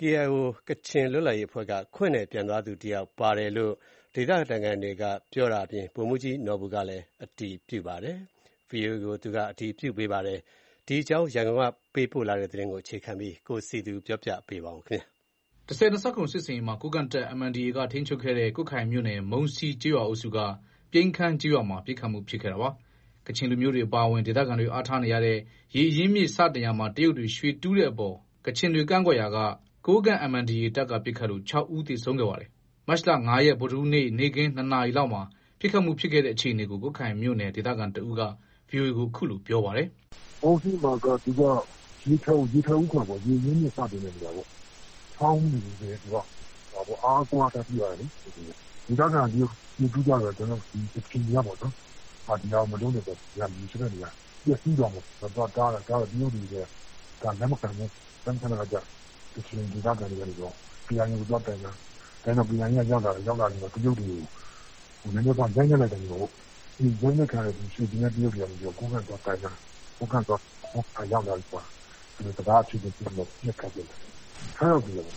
K I O ကချင်လွတ်လပ်ရေးအဖွဲ့ကခွင့်နဲ့ပြန်သွားသူတယောက်ပါတယ်လို့ဒေသခံတွေကပြောတာအပြင်ဗိုလ်မှူးကြီးနော်ဘူကလည်းအတည်ပြုပါတယ်။ ဗွီအိုအေကိုသူကအတည်ပြုပေးပါတယ်။ ဒီအကြောင်းရန်ကုန်ကပေးပို့လာတဲ့သတင်းကိုအခြေခံပြီးကိုစီသူပြောပြပေးပါဦးခင်ဗျ။တစ်ဆယ်နှစ်ခုစစ်စင်မှာကိုကန့်တက် M N D A ကထိန်းချုပ်ခဲ့တဲ့ကွတ်ခိုင်မြို့နယ်မုံစီကျေးရွာအုပ်စုကပြိန်းခမ်းကျေးရွာမှာပြစ်ခတ်မှုဖြစ်ခဲ့တာပါ။ကချင်လူမျိုးတွေအပါအဝင်ဒေသခံတွေအားထားနေရတဲ့ရေရင်းမြစ်စတင်ရာမှာတရုတ်တွေရွှေတူးတဲ့အပေါ်ကချင်တွေကန့်ကွက်ရာကကိုးကန့် M N D A တပ်ကပစ်ခတ်လို့ခြောက်ဦးသေဆုံးခဲ့ပါတယ်။မတ်လ၅ရက်ဗုဒ္ဓဟူးနေ့နေ့ခင်းနှစ်နာရီလောက်မှာပစ်ခတ်မှုဖြစ်ခဲ့တဲ့အခြေအနေကိုကွတ်ခိုင်မြို့နယ်ဒေသခံတဦးက ဗွီအိုအေကိုခုလိုပြောပါတယ်။“မုံစီမှာကသူကရေထွက်ဦးရေထွက်ဦးခေါ်ပေါ့ရေရင်းမြစ်စတင်တဲ့နေရာပေါ့။ချောင်းတွေပဲသူကအားကိုးအားထားပြုရတယ်လေ။ဒေသခံတွေရေတူးကြတော့ကျနော်တို့ဒီကချင်တွေကပေါ့နော်။ဒီဟာမလုပ်နဲ့ပေါ့ဒီဟာရေထွက်တဲ့နေရာပျက်စီးသွားမှာသွားတားတာတားတော့တရုတ်တွေကလက်မခံဘူး။လက်မခံတဲ့အခါကျကချင်ဒေသခံတွေကနေပြီးတော့ K I A ကိုသွားတိုင်တာ။တိုင်တော့ K I A ကရောက်လာတယ်ရောက်လာပြီးတော့တရုတ်တွေကိုနည်းနည်းသွားရိုက်နှက်လိုက်တယ်ပေါ့။အဲဒီရိုက်နှက်ခံရတဲ့ရွှေကျင်တဲ့တရုတ်တွေကနေပြီးတော့ကိုးကန့်သွားတိုင်တာ။ကိုးကန့်သွားရောက်လာပြီးတော့စကားအချေအတင်ဖြစ်လို့ပစ်ခတ်ပစ်တယ်။ခြောက်ယောက်သေတယ်။ ”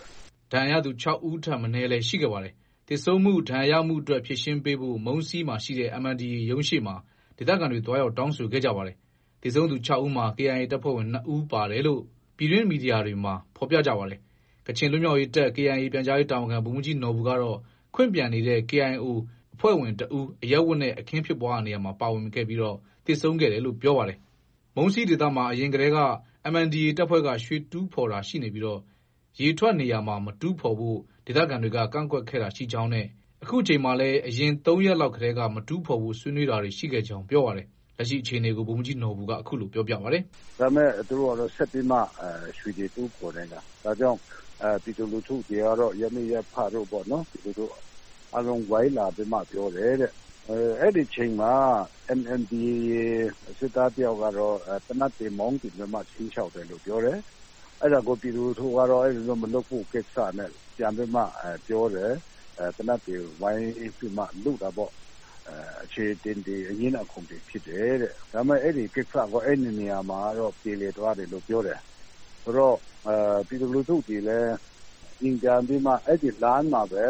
ဒဏ်ရာရသူခြောက်ဦးထက်မနည်းလည်းရှိခဲ့ပါတယ်။သေဆုံးမှုဒဏ်ရာရမှုအတွက်ဖြေရှင်းပေးဖို့မုံစီမှာရှိတဲ့ M N D A ရုံးရှေ့မှာဒေသခံတွေသွားရောက်တောင်းဆိုခဲ့ကြပါတယ်။သေဆုံးသူခြောက်ဦးမှာ K I A တပ်ဖွဲ့ဝင်နှစ်ဦးပါတယ်လို့ပြည်တွင်းမီဒီယာတွေမှာဖော်ပြကြပါတယ်။ကချင်လွတ်မြောက်ရေးတပ် K I A ပြန်ကြားရေးတာဝန်ခံဗိုလ်မှူးကြီးနော်ဘူကတော့ခွင့်ပြန်နေတဲ့ K I O အဖွဲ့ဝင်တဦးအရပ်ဝတ်နဲ့အခင်းဖြစ်ပွားရာနေရာမှာပါဝင်ခဲ့ပြီးသေဆုံးခဲ့တယ်လို့ပြောပါတယ်။မုံစီဒေသမှာအရင်ကတည်းက M N D A တပ်ဖွဲ့ကရွှေတူးဖော်တာရှိနေပြီးရေထွက်နေရာမှာမတူးဖော်ဖို့ဒေသခံတွေကကန့်ကွက်ခဲ့တာရှိကြောင်းနဲ့အခုချိန်မှာလည်းအရင်သုံးရက်လောက်ကတည်းကမတူးဖော်ဖို့ဆွေးနွေးတာတွေရှိခဲ့ကြောင်းပြောပါတယ်။လက်ရှိအခြေအနေကိုဗိုလ်မှူးကြီးနော်ဘူကအခုလိုပြောပြပါတယ်။“ဒါပေမဲ့သူတို့ကတော့ဆက်ပြီးမှရွှေတွေတူးဖော်နေတာ။ဒါကြောင့်ပြည်သူလူထုတွေကတော့ရပ်မိရပ်ဖတို့ပေါ့နော်သူတို့အားလုံးဝိုင်းလာပြီးမှပြောတယ်တဲ့။အဲဒီအချိန်မှာ M N D A စစ်သားတယောက်ကတော့သေနတ်တွေမောင်းတင်ပြီးမှခြိမ်းခြောက်တယ်လို့ပြောတယ်။အဲဒါကိုပြည်သူလူထုကတော့အဲဒီလိုမလုပ်ဖို့ကိစ္စနဲ့ပြန်ပြီးမှပြောတယ်။သေနတ်တွေဝိုင်းပြီးမှလုပ်တာပေါ့။အခြေအတင်တွေအငြင်းအခုန်တွေဖြစ်တယ်တဲ့။ဒါပေမဲ့အဲဒီကိစ္စကိုအဲဒီနေရာမှာတော့ပြေလည်သွားတယ်လို့ပြောတယ်။ဆိုတော့ပြည်သူလူထုတွေလည်းငြိမ်ပြန်ပြီးမှအဲဒီလမ်းမှာပဲ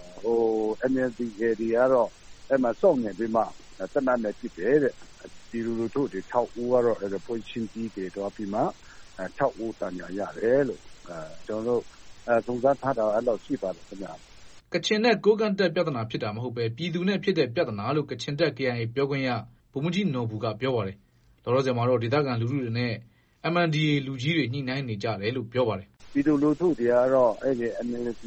M N D A တွေကတော့အဲဒီမှာစောင့်နေပြီးမှသေနတ်နဲ့ပစ်တယ်တဲ့။ပြည်သူလူထုတွေခြောက်ဦးကတော့ပွဲချင်းပြီးသေသွားပြီးမှခြောက်ဦးဒဏ်ရာရတယ်လို့ကျနော်တို့စုံစမ်းထားတာအဲဒီလောက်ရှိပါတယ်ခင်ဗျ။ ”ကချင်နဲ့ကိုးကန့်တပ်ပြဿနာဖြစ်တာမဟုတ်ဘဲပြည်သူနဲ့ဖြစ်တဲ့ပြဿနာလို့ကချင်တပ် K I A ပြောခွင့်ရဗိုလ်မှူးကြီးနော်ဘူကပြောပါတယ်။လောလောဆယ်မှာတော့ဒေသခံလူထုတွေနဲ့ M N D A လူကြီးတွေညှိနှိုင်းနေကြတယ်လို့ပြောပါတယ်။“ပြည်သူလူထုတွေကတော့အဲဒီ M N D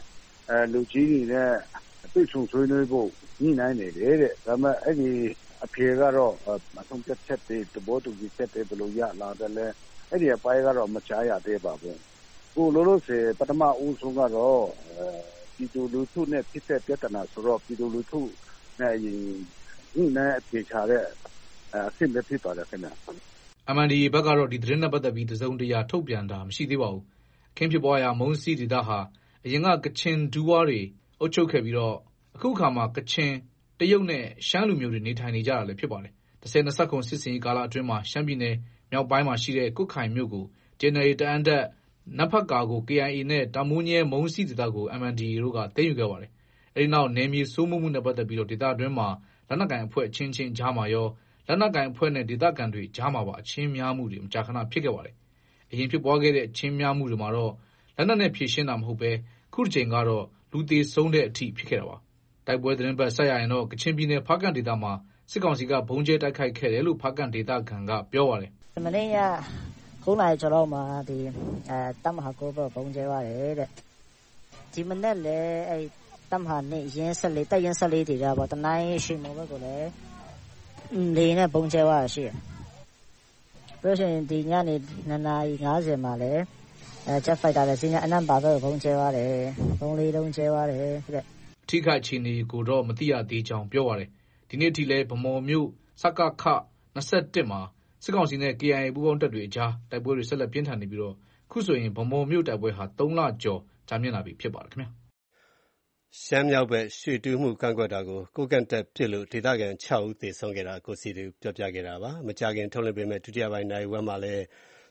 A လူကြီးတွေနဲ့တွေ့ဆုံဆွေးနွေးဖို့ညှိနှိုင်းနေတယ်တဲ့။ဒါပေမဲ့အဲဒီအဖြေကတော့ဆုံးဖြတ်ချက်တွေသဘောတူညီချက်တွေဘယ်လိုရလာသလဲအဲဒီအပိုင်းကတော့မကြားရသေးပါဘူး။အခုလောလောဆယ်ပထမဦးဆုံးကတော့ပြည်သူလူထုနဲ့ဖြစ်တဲ့ပြဿနာဆိုတော့ပြည်သူလူထုနဲ့ညှိနှိုင်းအဖြေရှာတဲ့အဆင့်ပဲဖြစ်ပါတယ်ခင်ဗျ။ M N D A ဘက်ကတော့ဒီသတင်းနဲ့ပတ်သက်ပြီးတစုံတရာထုတ်ပြန်တာမရှိသေးပါဘူး။အခင်းဖြစ်ပွားရာမုံစီဒေသဟာအရင်ကကချင်ဒူးဝါတွေအုပ်ချုပ်ခဲ့ပြီးအခုအခါမှာကချင်တရုတ်နဲ့ရှမ်းလူမျိုးတွေနေထိုင်နေကြတာလည်းဖြစ်ပါတယ်။တစ်ဆယ်နှစ်ခုစစ်စင်ရေးကာလအတွင်းမှာရှမ်းပြည်နယ်မြောက်ပိုင်းမှာရှိတဲ့ကွတ်ခိုင်မြို့ကို T N L A တအာင်းတပ်၊နပခ ကို K I A နဲ့တာမိုးညဲမုံစီဒေသကို M N D A တို့ကသိမ်းယူခဲ့ပါတယ်။အဲဒီနောက်နယ်မြေစိုးမိုးမှုနဲ့ပတ်သက်ပြီးဒေသတွင်းမှာလက်နက်ကိုင်အဖွဲ့အချင်းချင်းကြားမှာရောလက်နက်ကိုင်အဖွဲ့နဲ့ဒေသခံတွေကြားမှာပါအချင်းများမှုတွေမကြာခဏဖြစ်ခဲ့ပါတယ်။အရင်ဖြစ်ပွားခဲ့တဲ့အချင်းများမှုတွေမှာတော့လက်နက်နဲ့ဖြေရှင်းတာမဟုတ်ဘဲခုတစ်ချိန်ကတော့လူသေဆုံးတဲ့အထိဖြစ်ခဲ့တာပါ။တိုက်ပွဲသတင်းပတ်ဆက်ရရင်တော့ကချင်ပြည်နယ်ဖားကန့်ဒေသမှာစစ်ကောင်စီကဗုံးကျဲတိုက်ခိုက်ခဲ့တယ်လို့ဖားကန့်ဒေသခံကပြောပါတယ်။မနေ့ကခုနစ်နာရီကျော်လောက်မှာဒီအဲတပ်မဟာကိုဘဗုံးကျဲသွားတယ်တဲ့။ဒီမနေ့လည်းအဲတပ်မဟာနဲ့ရင်းဆက်လေးတပ်ရင်းဆက်လေးတွေကြပေါ့တနိုင်းရွှေမော်ဘက်ကိုလည်းလေနဲ့ဗုံးကျဲသွားတာရှိတယ်။ပြီးတော့ဒီညနေနှစ်နာရီငါးဆယ်မှာလည်းအဲဂျက်ဖိုက်တာလည်းစင်းအနံ့ပါဘက်ကိုဗုံးကျဲသွားတယ်။ဗုံးလေးလုံးကျဲသွားတယ်တဲ့။ထိခိုက်အခြေအနေကိုတော့မသိရသေးကြောင်းပြောပါတယ်။ဒီနေ့ထိလည်းဗမော်မြို့စကခ၂၁မှာစစ်ကောင်စီနဲ့ K I A ပူးပေါင်းတပ်တွေအကြားတိုက်ပွဲတွေဆက်လက်ပြင်းထန်နေပြီးတော့ခုဆိုရင်ဗမော်မြို့တိုက်ပွဲဟာသုံးလကျော်ကြာမြင့်လာပြီဖြစ်ပါတယ်ခင်ဗျာ။ရှမ်းမြောက်ဘက်ရွှေတူးမှုကန့်ကွက်တာကိုကိုးကန့်တပ်ပစ်လို့ဒေသခံခြောက်ဦးသေဆုံးခဲ့တာကိုစီတူပြောပြခဲ့တာပါ။မကြာခင်ထုတ်လွှင့်ပေးမယ့်ဒုတိယပိုင်းနိုင်ဝက်မှာလည်း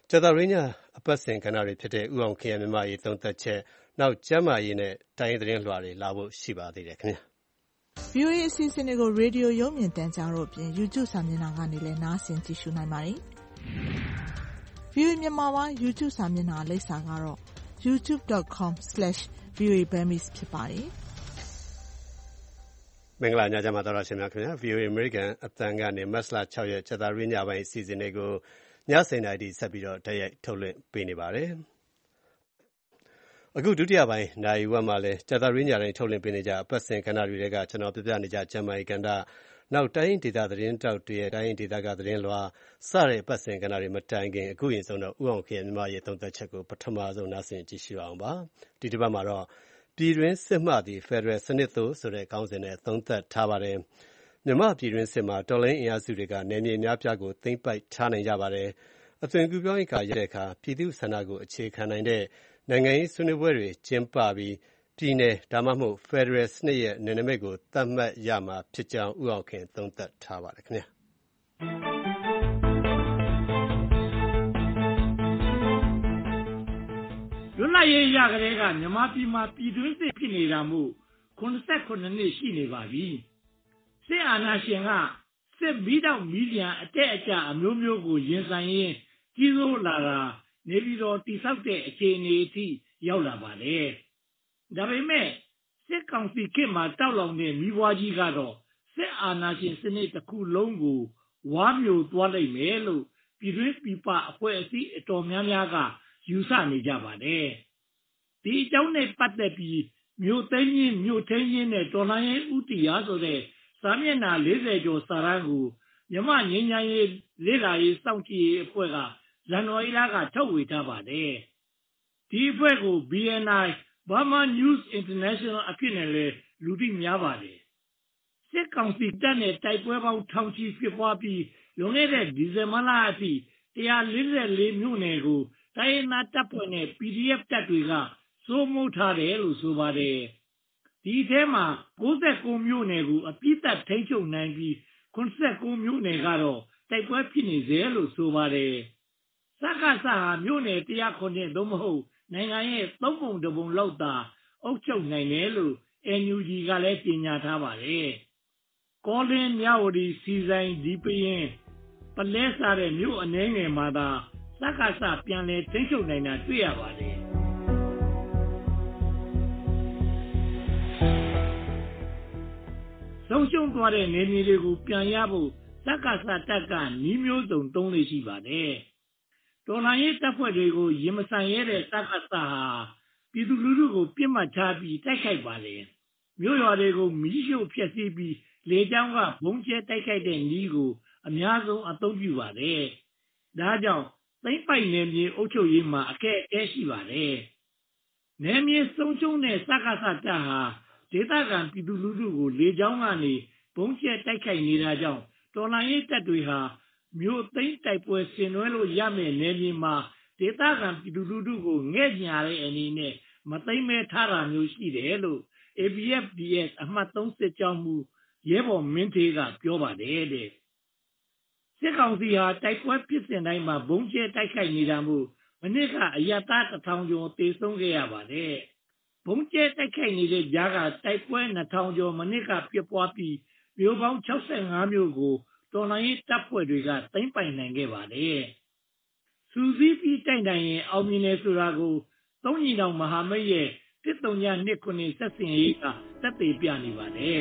ကြာသပတေးညအပတ်စဉ်ကဏ္ဍတွေဖြစ်တဲ့ဥအောင်ခင်ရဲ့မြန်မာရေးသုံးသက်ချက်နောက်ကျမ်းမာရေးနဲ့တိုင်းရင်းသတင်းလွှာတွေလာဖို့ရှိပါသေးတယ်ခင်ဗျာဗီအိုအေ အစီအစဉ်တွေကိုရေဒီယိုရုပ်မြင်သံကြားတို့အပြင် YouTube စာမျက်နှာကနေလည်းနားဆင်ကြည့်ရှုနိုင်ပါတယ်။ ဗီအိုအေမြန်မာပိုင်း YouTube စာမျက်နှာလိပ်စာကတော့ ยูทูบ ဒอท คอม စလက်ရှ် ဗီအိုအေ ဘမ်မီစ် ဖြစ်ပါတယ်။မင်္ဂလာညချမ်းပါတော်ရှင်များခင်ဗျာ ဗီအိုအေ American အသံကနေမတ်လ၆ရက်ကြာသပတေးညပိုင်းအစီအစဉ်တွေကိုညစိန်တိုင်းဆက်ပြီးတော့တိုက်ရိုက်ထုတ်လွှင့်ပေးနေပါတယ်။အခုဒုတိယပိုင်းနိုင်ဝက်မှာလည်းကြာသပတေးညတိုင်းထုတ်လွှင့်ပေးနေကြအပတ်စဉ်ကဏ္ဍတွေကကျွန်တော်ပြပြနေကြကျမ်းမာရေးကဏ္ဍနောက်တိုင်းဒေသသတင်းတောက်တွေရဲ့တိုင်းဒေသကသတင်းလွှာစတဲ့အပတ်စဉ်ကဏ္ဍတွေမတိုင်ခင်အခုရင်ဆုံးတော့ဥအောင်ခင်မြန်မာရေးသုံးသက်ချက်ကိုပထမဆုံးနားဆင်ကြည့်ရှုအောင်ပါဒီတစ်ပတ်မှာတော့ပြည်တွင်းစစ်မှသည် Federal စနစ်သို့ဆိုတဲ့ခေါင်းစဉ်နဲ့သုံးသက်ထားပါတယ်မြန်မာပြည်တွင်းစစ်မှာတော်လှန်ရေးအင်အားစုတွေကနယ်မြေများပြားကိုသိမ်းပိုက်ထားနိုင်ကြပါတယ်အသွင်ကူးပြောင်းရေးကရတဲ့အခါပြည်သူ့ဆန္ဒကိုအခြေခံနိုင်တဲ့နိုင်ငံရေးဆွေးနွေးပွဲတွေကျင်းပပြီးပြည်내ဒါမှမဟုတ် Federal စနစ်ရဲ့နယ်နိမိတ်ကိုသတ်မှတ်ရမှာဖြစ်ကြောင်းဥအောင်ခင်သုံးသပ်ထားပါတယ်ခင်ဗျာလွတ်လပ်ရေးရကလေးကမြန်မာပြည်မှာပြည်တွင်းစစ်ဖြစ်နေတာမို့ခုနှစ်ရှိနေပါပြီစစ်အာဏာရှင်ကစစ်ဘီတောက်မီလျံအတက်အကျအမျိုးမျိုးကိုရင်ဆိုင်ရင်းကြီးစိုးလာတာနေပြည်တော်တိဆောက်တဲ့အခြေအနေအထိရောက်လာပါတယ်ဒါပေမဲ့စစ်ကောင်စီခေတ်မှာတောက်လောင်တဲ့မိဘွားကြီးကတော့စစ်အာဏာရှင်စနစ်တစ်ခုလုံးကိုဝါမျိုးသွားလိုက်မယ်လို့ပြည်တွင်းပြည်ပအဖွဲ့အစည်းအတော်များများကယူဆနေကြပါတယ်ဒီအကြောင်းနဲ့ပတ်သက်ပြီးမြို့သိမ်းခြင်းမြို့ထိန်းခြင်းနဲ့တော်လှန်ရေးဥတီယာဆိုတဲ့စာမျက်နှာ၄၀ကျော်စာတမ်းကိုမြမငင်းညာရေးလေ့လာရေးစောင့်ကြည့်ရေးအဖွဲ့ကဇန်နဝါရီလကထုတ်ဝေထားပါတယ်ဒီအဖွဲ့ကို ဘီ အန် အိုင် Burma News International အဖြစ်နဲ့လည်းလူသိများပါတယ်စစ်ကောင်စီတပ်နဲ့တိုက်ပွဲပေါင်းထောင်ချီဖြစ်ပွားပြီးလွန်ခဲ့တဲ့ဒီဇင်ဘာလအထိone forty-fourမြို့နယ်ကိုတိုင်းရင်းသားတပ်ဖွဲ့နဲ့ ပီဒီအက်ဖ် တပ်တွေကစိုးမိုးထားတယ်လို့ဆိုပါတယ်ဒီထဲမှာninety-nineမြို့နယ်ကိုအပြစ်သက်ထိန်းချုပ်နိုင်ပြီးseventy-nineမြို့နယ်ကတော့တိုက်ပွဲဖြစ်နေစေလို့ဆိုပါတယ်စကားစဟာမြို့နယ်one oh nineသို့မဟုတ်နိုင်ငံရဲ့သုံးပုံတစ်ပုံလောက်သာအုပ်ချုပ်နိုင်တယ်လို့ အန် ယူ ဂျီ ကလည်းကြေညာထားပါတယ်ကောလင်းမြဝတီစီဆိုင်ဒီပရင်ပလဲစားတဲ့မြို့အနှဲငယ်မှာသာစကားစပြန်လဲထိန်းချုပ်နိုင်တာတွေ့ရပါတယ်ဆုံးရှုံးသွားတဲ့နေမြေတွေကိုပြန်ရဖို့စကားစတပ်ကနီးမျိုးစုံသုံးလေရှိပါတယ်တော်လှန်ရေးတပ်ဖွဲ့တွေကိုရင်မဆိုင်ရတဲ့စကားစဟာပြည်သူလူထုကိုပြစ်မှတ်ထားပြီးတိုက်ခိုက်ပါတယ်မြို့ရွာတွေကိုမီးရှို့ဖျက်ဆီးပြီးလေကြောင်းကဘုံကျဲတိုက်ခိုက်တဲ့နည်းကိုအများဆုံးအသုံးပြုပါတယ်ဒါကြောင့်သိမ့်ပိုက်နယ်မြေအုပ်ချုပ်ရေးမှာအခက်အခဲရှိပါတယ်နယ်မြေဆုံးရှုံးတဲ့စကားစတပ်ဟာဒေသခံပြည်သူလူထုကိုလေကြောင်းကနေဘုံကျဲတိုက်ခိုက်နေတာကြောင့်တော်လှန်ရေးတပ်တွေဟာမြို့သိမ်းတိုက်ပွဲဆင်နွှဲလို့ရမယ့်နယ်မြေမှာဒေသခံပြည်သူလူထုကိုငဲ့ညာတဲ့အနေနဲ့မသိမ်းမဲထားတာမျိုးရှိတယ်လို့ အေ ဘီ အက်ဖ် ဒီ အက်စ် အမှတ်threeစစ်ကြောင်းမှုရဲဘော်မင်းထေးကပြောပါတယ်တဲ့စစ်ကောင်စီဟာတိုက်ပွဲဖြစ်စဉ်တိုင်းမှာဘုံကျဲတိုက်ခိုက်နေတာမို့မနစ်ကအရပ်သားone thousandကျော်တေဆုံးခဲ့ရပါတယ်ဘုံကျဲတိုက်ခိုက်နေတဲ့ကြားကတိုက်ပွဲtwo thousandကျော်မနစ်ကပြစ်ပွားပြီးမြို့ပေါင်းsixty-fiveမြို့ကိုတော်လှန်ရေးတပ်ဖွဲ့တွေကသိမ်းပိုင်နိုင်ခဲ့ပါတယ်စူးစီးပြီးတိုက်နိုင်ရင်အောင်မြင်တယ်ဆိုတာကိုသုံးညီနောင်မဟာမိတ်ရဲ့one thousand twenty-nineဆက်စင်ရေးကသက်သေပြနေပါတယ်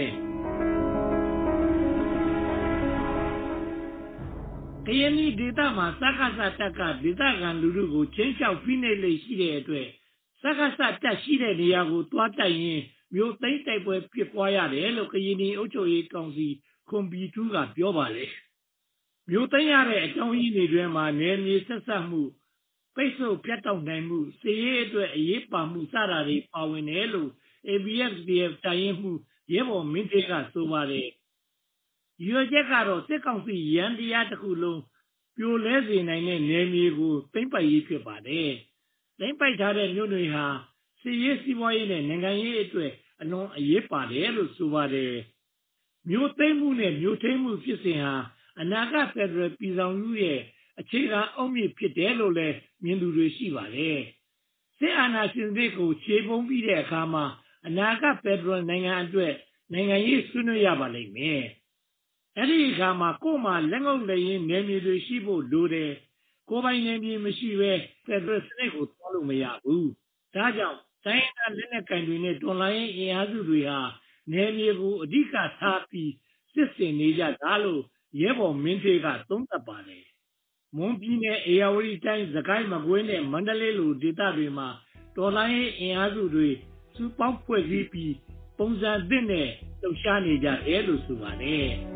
ကရင်ပြည်ဒေသမှာစကားစတပ်ကဒေသခံလူထုကိုချင်းချောက်ဖိနှိပ်လေရှိတဲ့အတွက်စကားစတပ်ရှိတဲ့နေရာကိုတွားတိုက်ရင်မြို့သိမ်းတိုက်ပွဲဖြစ်ပွားရတယ်လို့ကရင်ပြည်အုပ်ချုပ်ရေးကောင်စီခွန်ဘီထူးကပြောပါတယ်မြို့သိမ်းရတဲ့အကြောင်းရင်းတွေတွင်မှာနယ်မြေဆက်ဆက်မှုပိတ်ဆို့ပြတ်တောက်နိုင်မှုစီးရေးအတွက်အရေးပါမှုစတာတွေပါဝင်တယ်လို့ အေ ဘီ အက်ဖ် ဒီ အက်ဖ် တိုင်းရင်းမှုရဲဘော်မင်းထေးကဆိုပါတယ်ရွေချက်ကတော့စစ်ကောင်စီရန်တရားတစ်ခုလုံးပြိုလဲစေနိုင်တဲ့နယ်မြေကိုသိမ်းပိုက်ရေးဖြစ်ပါတယ်သိမ်းပိုက်ထားတဲ့မြို့တွေဟာစီးရေးစီးပွားရေးနဲ့နိုင်ငံရေးအတွက်အလွန်အရေးပါတယ်လို့ဆိုပါတယ်မြို့သိမ်းမှုနဲ့မြို့ထိန်းမှုဖြစ်စဉ်ဟာအနာဂတ်ဖက်ဒရယ်ပြည်ထောင်စုရဲ့အခြေခံအုတ်မြစ်ဖြစ်တယ်လို့လည်းမြင်သူတွေရှိပါတယ်။စစ်အာဏာရှင်တွေကိုခြေပုံးပြီးတဲ့အခါမှာအနာဂတ်ဖက်ဒရယ်နိုင်ငံအတွက်နိုင်ငံရေးဆွေးနွေးရပါလိမ့်မယ်။အဲဒီအခါမှာကိုယ်မှာလက်ငုပ်လက်ရင်းနယ်မြေတွေရှိဖို့လိုတယ်။ကိုယ်ပိုင်နယ်မြေမရှိဘဲဖက်ဒရယ်စနစ်ကိုသွားလို့မရဘူး။ဒါကြောင့်တိုင်းရင်းသားလက်နက်ကိုင်တွေနဲ့တော်လှန်ရေးအင်အားစုတွေဟာနယ်မြေကိုအဓိကထားပြီးစစ်ဆင်နေကြတာလို့ရဲဘော်မင်းထေးကသုံးသပ်ပါတယ်။မွန်ပြည်နယ်အေရဝတီတိုင်းစကိုင်းမကွေးနဲ့မန္တလေးလိုဒေသတွေမှာတော်လှန်ရေးအင်အားစုတွေစုပေါင်းဖွဲ့စည်းပြီးပုံစံသစ်နဲ့လှုပ်ရှားနေကြတယ်လို့ဆိုပါတယ်။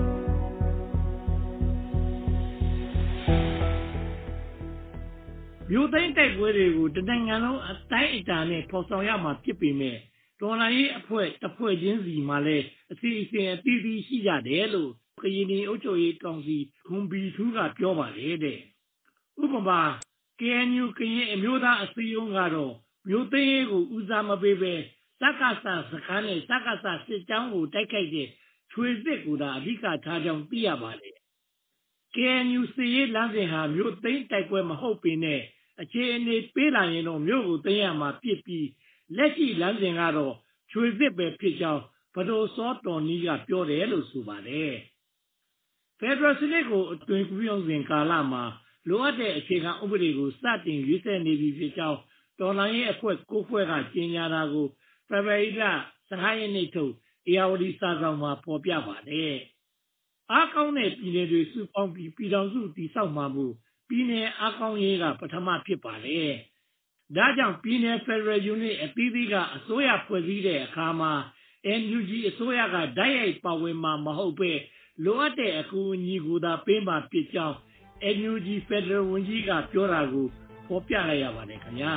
မြို့သိမ်းတိုက်ပွဲတွေကိုတနိုင်ငံလုံးအတိုင်းအတာနဲ့ဖော်ဆောင်ရမှာဖြစ်ပေမဲ့တော်လှန်ရေးအဖွဲ့တစ်ဖွဲ့ချင်းစီမှာလည်းအစီအစဉ်အသီးသီးရှိကြတယ်လို့ကရင်ပြည်အုပ်ချုပ်ရေးကောင်စီခွန်ဘီထူးကပြောပါတယ်တဲ့။ဥပမာ ကေအန်ယူ ကရင်အမျိုးသားအစည်းအရုံးကတော့မြို့သိမ်းရေးကိုဦးစားမပေးဘဲစကစစခန်းနဲ့စကစစစ်ကြောင်းကိုတိုက်ခိုက်တဲ့ချွေစစ်ကိုသာအဓိကထားကြောင်းသိရပါတယ်။ ကေအန်ယူ စစ်ရေးလမ်းစဉ်ဟာမြို့သိမ်းတိုက်ပွဲမဟုတ်ပေနဲ့အခြေအနေပေးလာရင်တော့မြို့ကိုသိမ်းရမှာဖြစ်ပြီးလက်ရှိလမ်းစဉ်ကတော့ချွေစစ်ပဲဖြစ်ကြောင်းဗဒိုစောတော်နီးကပြောတယ်လို့ဆိုပါတယ်။ဖက်ဒရယ်စနစ်ကိုအသွင်ကူးပြောင်းစဉ်ကာလမှာလိုအပ်တဲ့အခြေခံဥပဒေကိုစတင်ရွေးချယ်နေပြီဖြစ်ကြောင်းတော်လှန်ရေးအဖွဲ့ကိုးဖွဲ့ကကြေညာတာကိုဖေဖော်ဝါရီလဆယ့်ငါးရက်နေ့ထုတ်အေရဝတီစာစောင်မှာဖော်ပြပါတယ်။အားကောင်းတဲ့ပြည်နယ်တွေစုပေါင်းပြီးပြည်ထောင်စုတည်ဆောက်မှာမို့ပြည်နယ်အားကောင်းရေးကပထမဖြစ်ပါတယ်။ဒါကြောင့်ပြည်နယ်ဖက်ဒရယ်ယူနစ်အသီးသီးကအစိုးရဖွဲ့စည်းတဲ့အခါမှာ အန်ယူဂျီ အစိုးရကတိုက်ရိုက်ပါဝင်မှာမဟုတ်ပဲလိုအပ်တဲ့အကူအညီကိုသာပေးမှာဖြစ်ကြောင်း အန်ယူဂျီ ဖက်ဒရယ်ဝန်ကြီးကပြောတာကိုဖော်ပြလိုက်ရပါတယ်ခင်ဗျာ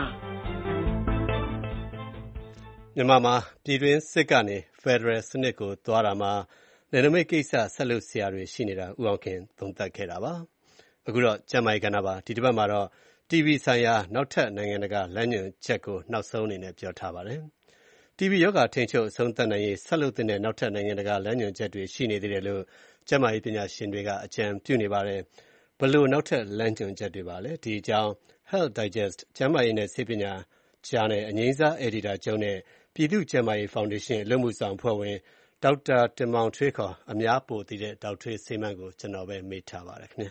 မြန်မာမှာပြည်တွင်းစစ်ကနေဖက်ဒရယ်စနစ်ကိုသွားတာမှာနယ်နိမိတ်ကိစ္စဆက်လုပ်စရာတွေရှိနေတာဦးအောင်ခင်သုံးသပ်ခဲ့တာပါ။အခုတော့ကျန်းမာရေးကဏ္ဍပါဒီတစ်ပတ်မှာတော့ တီဘီ ဆိုင်ရာနောက်ထပ်နိုင်ငံတကာလမ်းညွှန်ချက်ကိုနောက်ဆုံးအနေနဲ့ပြောထားပါတယ်။ တီဘီ ရောဂါထိန်းချုပ်အဆုံးသတ်နိုင်ရေးဆက်လုပ်တဲ့နောက်ထပ်နိုင်ငံတကာလမ်းညွှန်ချက်တွေရှိနေသေးတယ်လို့ကျန်းမာရေးပညာရှင်တွေကအကြံပြုနေပါတယ်။ဘယ်လိုနောက်ထပ်လမ်းညွှန်ချက်တွေပါလဲဒီအကြောင်း Health Digest ကျန်းမာရေးနဲ့ဆေးပညာဂျာနယ်အငြိမ်းစားအယ်ဒီတာချုပ်နဲ့ပြည်သူ့ကျန်းမာရေးဖောင်ဒေးရှင်းအလုပ်မှုဆောင်အဖွဲ့ဝင်ဒေါက်တာတင်မောင်ထွေးခေါ်အများပိုသိတဲ့ဒေါက်ထွေးဆေးမန်းကိုကျွန်တော်ပဲမေးထားပါတယ်ခင်ဗျာ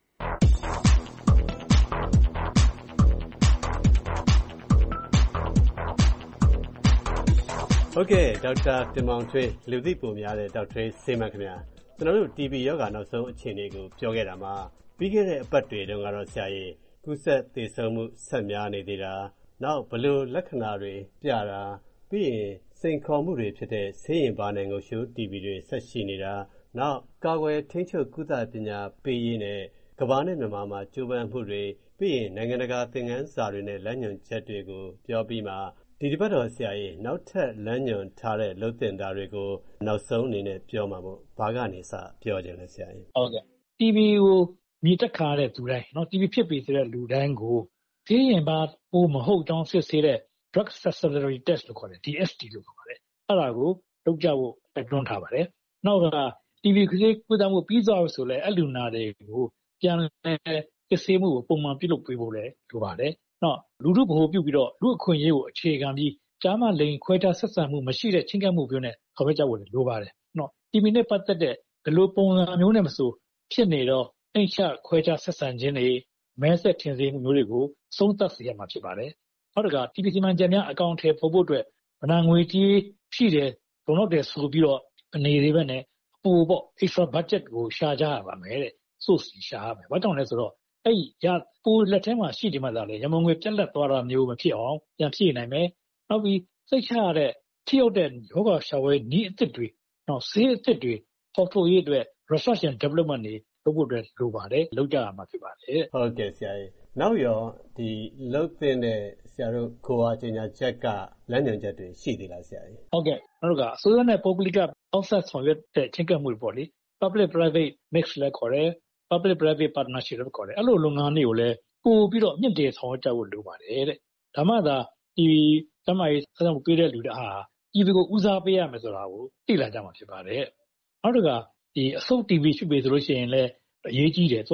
ဟုတ်ကဲ့ဒေါက်တာတင်မောင်ထွေးလူသိပိုများတဲ့ဒေါက်ထွေးဆေးမန်းခင်ဗျာကျွန်တော်တို့ တီဘီ ရောဂါနောက်ဆုံးအခြေအနေကိုပြောခဲ့တာမှာပြီးခဲ့တဲ့အပတ်တွေတုန်းကတော့ဆရာကြီးကူးစက်သေဆုံးမှုဆက်များနေသေးတာနောက်ဘယ်လိုလက္ခဏာတွေပြတာပြီးရင်စိန်ခေါ်မှုတွေဖြစ်တဲ့ဆေးရင်ပါနဲ့ငုတ်ရှိုး တီဘီ တွေဆက်ရှိနေတာနောက်ကာကွယ်ထိန်းချုပ်ကုသပညာပေးရေးနဲ့ကမ္ဘာနဲ့မြန်မာမှာကြိုးပမ်းမှုတွေပြီးရင်နိုင်ငံတကာသင်ခန်းစာတွေနဲ့လမ်းညွှန်ချက်တွေကိုပြောပြီးမှဒီတစ်ပတ်တော်ဆရာကြီးနောက်ထပ်လမ်းညွှန်ထားတဲ့လုပ်တင်တာတွေကိုနောက်ဆုံးအနေနဲ့ပြောမှာမို့ဘာကနေစပြောခြင်းလဲဆရာကြီးဟုတ်ကဲ့ တီဘီ ကိုမြည်တက်ခါတဲ့သူတိုင်းเนาะ တီဘီ ဖြစ်ပြီဆိုတဲ့လူတိုင်းကိုဆေးရင်ပါပိုးမဟုတ်ကြောင်းစစ်ဆေးတဲ့ drug susceptibility test လို့ခေါ်တယ် ဒီ အက်စ် တီ လို့ခေါ်ပါတယ်အဲ့ဒါကိုလုပ်ကြဖို့တိုက်တွန်းထားပါတယ်နောက်က တီဘီ ဆေးကုသမှုပြီးသွားပြီဆိုလဲအဲ့လူနာတွေကိုပြန်လဲစစ်ဆေးမှုကိုပုံမှန်ပြုလုပ်ပေးဖို့လဲလိုပါတယ်နော်လူထုဗဟိုပြုပြီးတော့လူအခွင့်အရေးကိုအခြေခံပြီးကြားမလိန်ခွဲခြားဆက်ဆံမှုမရှိတဲ့ချင်းကပ်မှုမျိုးနဲ့ခေါ်ပြကြဖို့လိုပါတယ်နော်တီဘီ နဲ့ပတ်သက်တဲ့ဘယ်လိုပုံစံမျိုးနဲ့မဆိုဖြစ်နေတော့အိမ်ချခွဲခြားဆက်ဆံခြင်းတွေမဲဆက်ထင်စေမှုမျိုးတွေကိုသုံးသပ်စေရမှာဖြစ်ပါတယ်နောက်တစ်ခါ တီဘီ စီမံချက်များအကောင့်ထဲပေါ်ဖို့အတွက်ဗဏ္ဍာငွေကြေးရှိတယ်ဘုံတော့တယ်ဆိုပြီးတော့အနေသေးပဲနဲ့အပူပေါ့ extra budget ကိုရှာကြရပါမယ်တဲ့ source ရှာရမယ်ဘာကြောင့်လဲဆိုတော့အဲ့ရပိုလက်ထဲမှာရှိတယ်မှသာလေရမုံငွေပြက်လက်သွားတာမျိုးမဖြစ်အောင်ပြန်ဖြည့်နိုင်မယ်နောက်ပြီးစိတ်ချရတဲ့ထိရောက်တဲ့ယောဂရှာဝဲနည်းအသစ်တွေနောက်ဆေးအသစ်တွေပေါ်ထုတ်ရေးအတွက် research and development တွေလုပ်ဖို့အတွက်လိုပါတယ်လုပ်ကြရမှာဖြစ်ပါတယ်ဟုတ်ကဲ့ဆရာကြီးနောက်ရောဒီလုပ်တဲ့ဆရာတို့ကိုအားကြေညာချက်ကလမ်းညွှန်ချက်တွေရှိသေးလားဆရာကြီးဟုတ်ကဲ့နောက်တော့ကအစိုးရနဲ့ပုဂ္ဂလိကအောက်ဆက်ဆောင်ရွက်တဲ့ချင်းကပ်မှုတွေပေါ့လေ public private mix လည်းခေါ်တယ် public private partnership လို့ခေါ်တယ်အဲ့လိုလုပ်ငန်းတွေကိုလည်းပို့ပြီးတော့မြင့်တင်ဆောင်ရွက်ကြဖို့လိုပါတယ်တဲ့ဒါမှသာဒီတမိုင်းဆက်ဆောင်ပေးတဲ့လူတွေဟာဒီကိုဦးစားပေးရမယ်ဆိုတာကိုသိလာကြမှာဖြစ်ပါတယ်နောက်တော့ကဒီအဆုတ် တီဘီ ဖြစ်ပြီဆိုလို့ရှိရင်လည်းအရေးကြီးတယ်သူက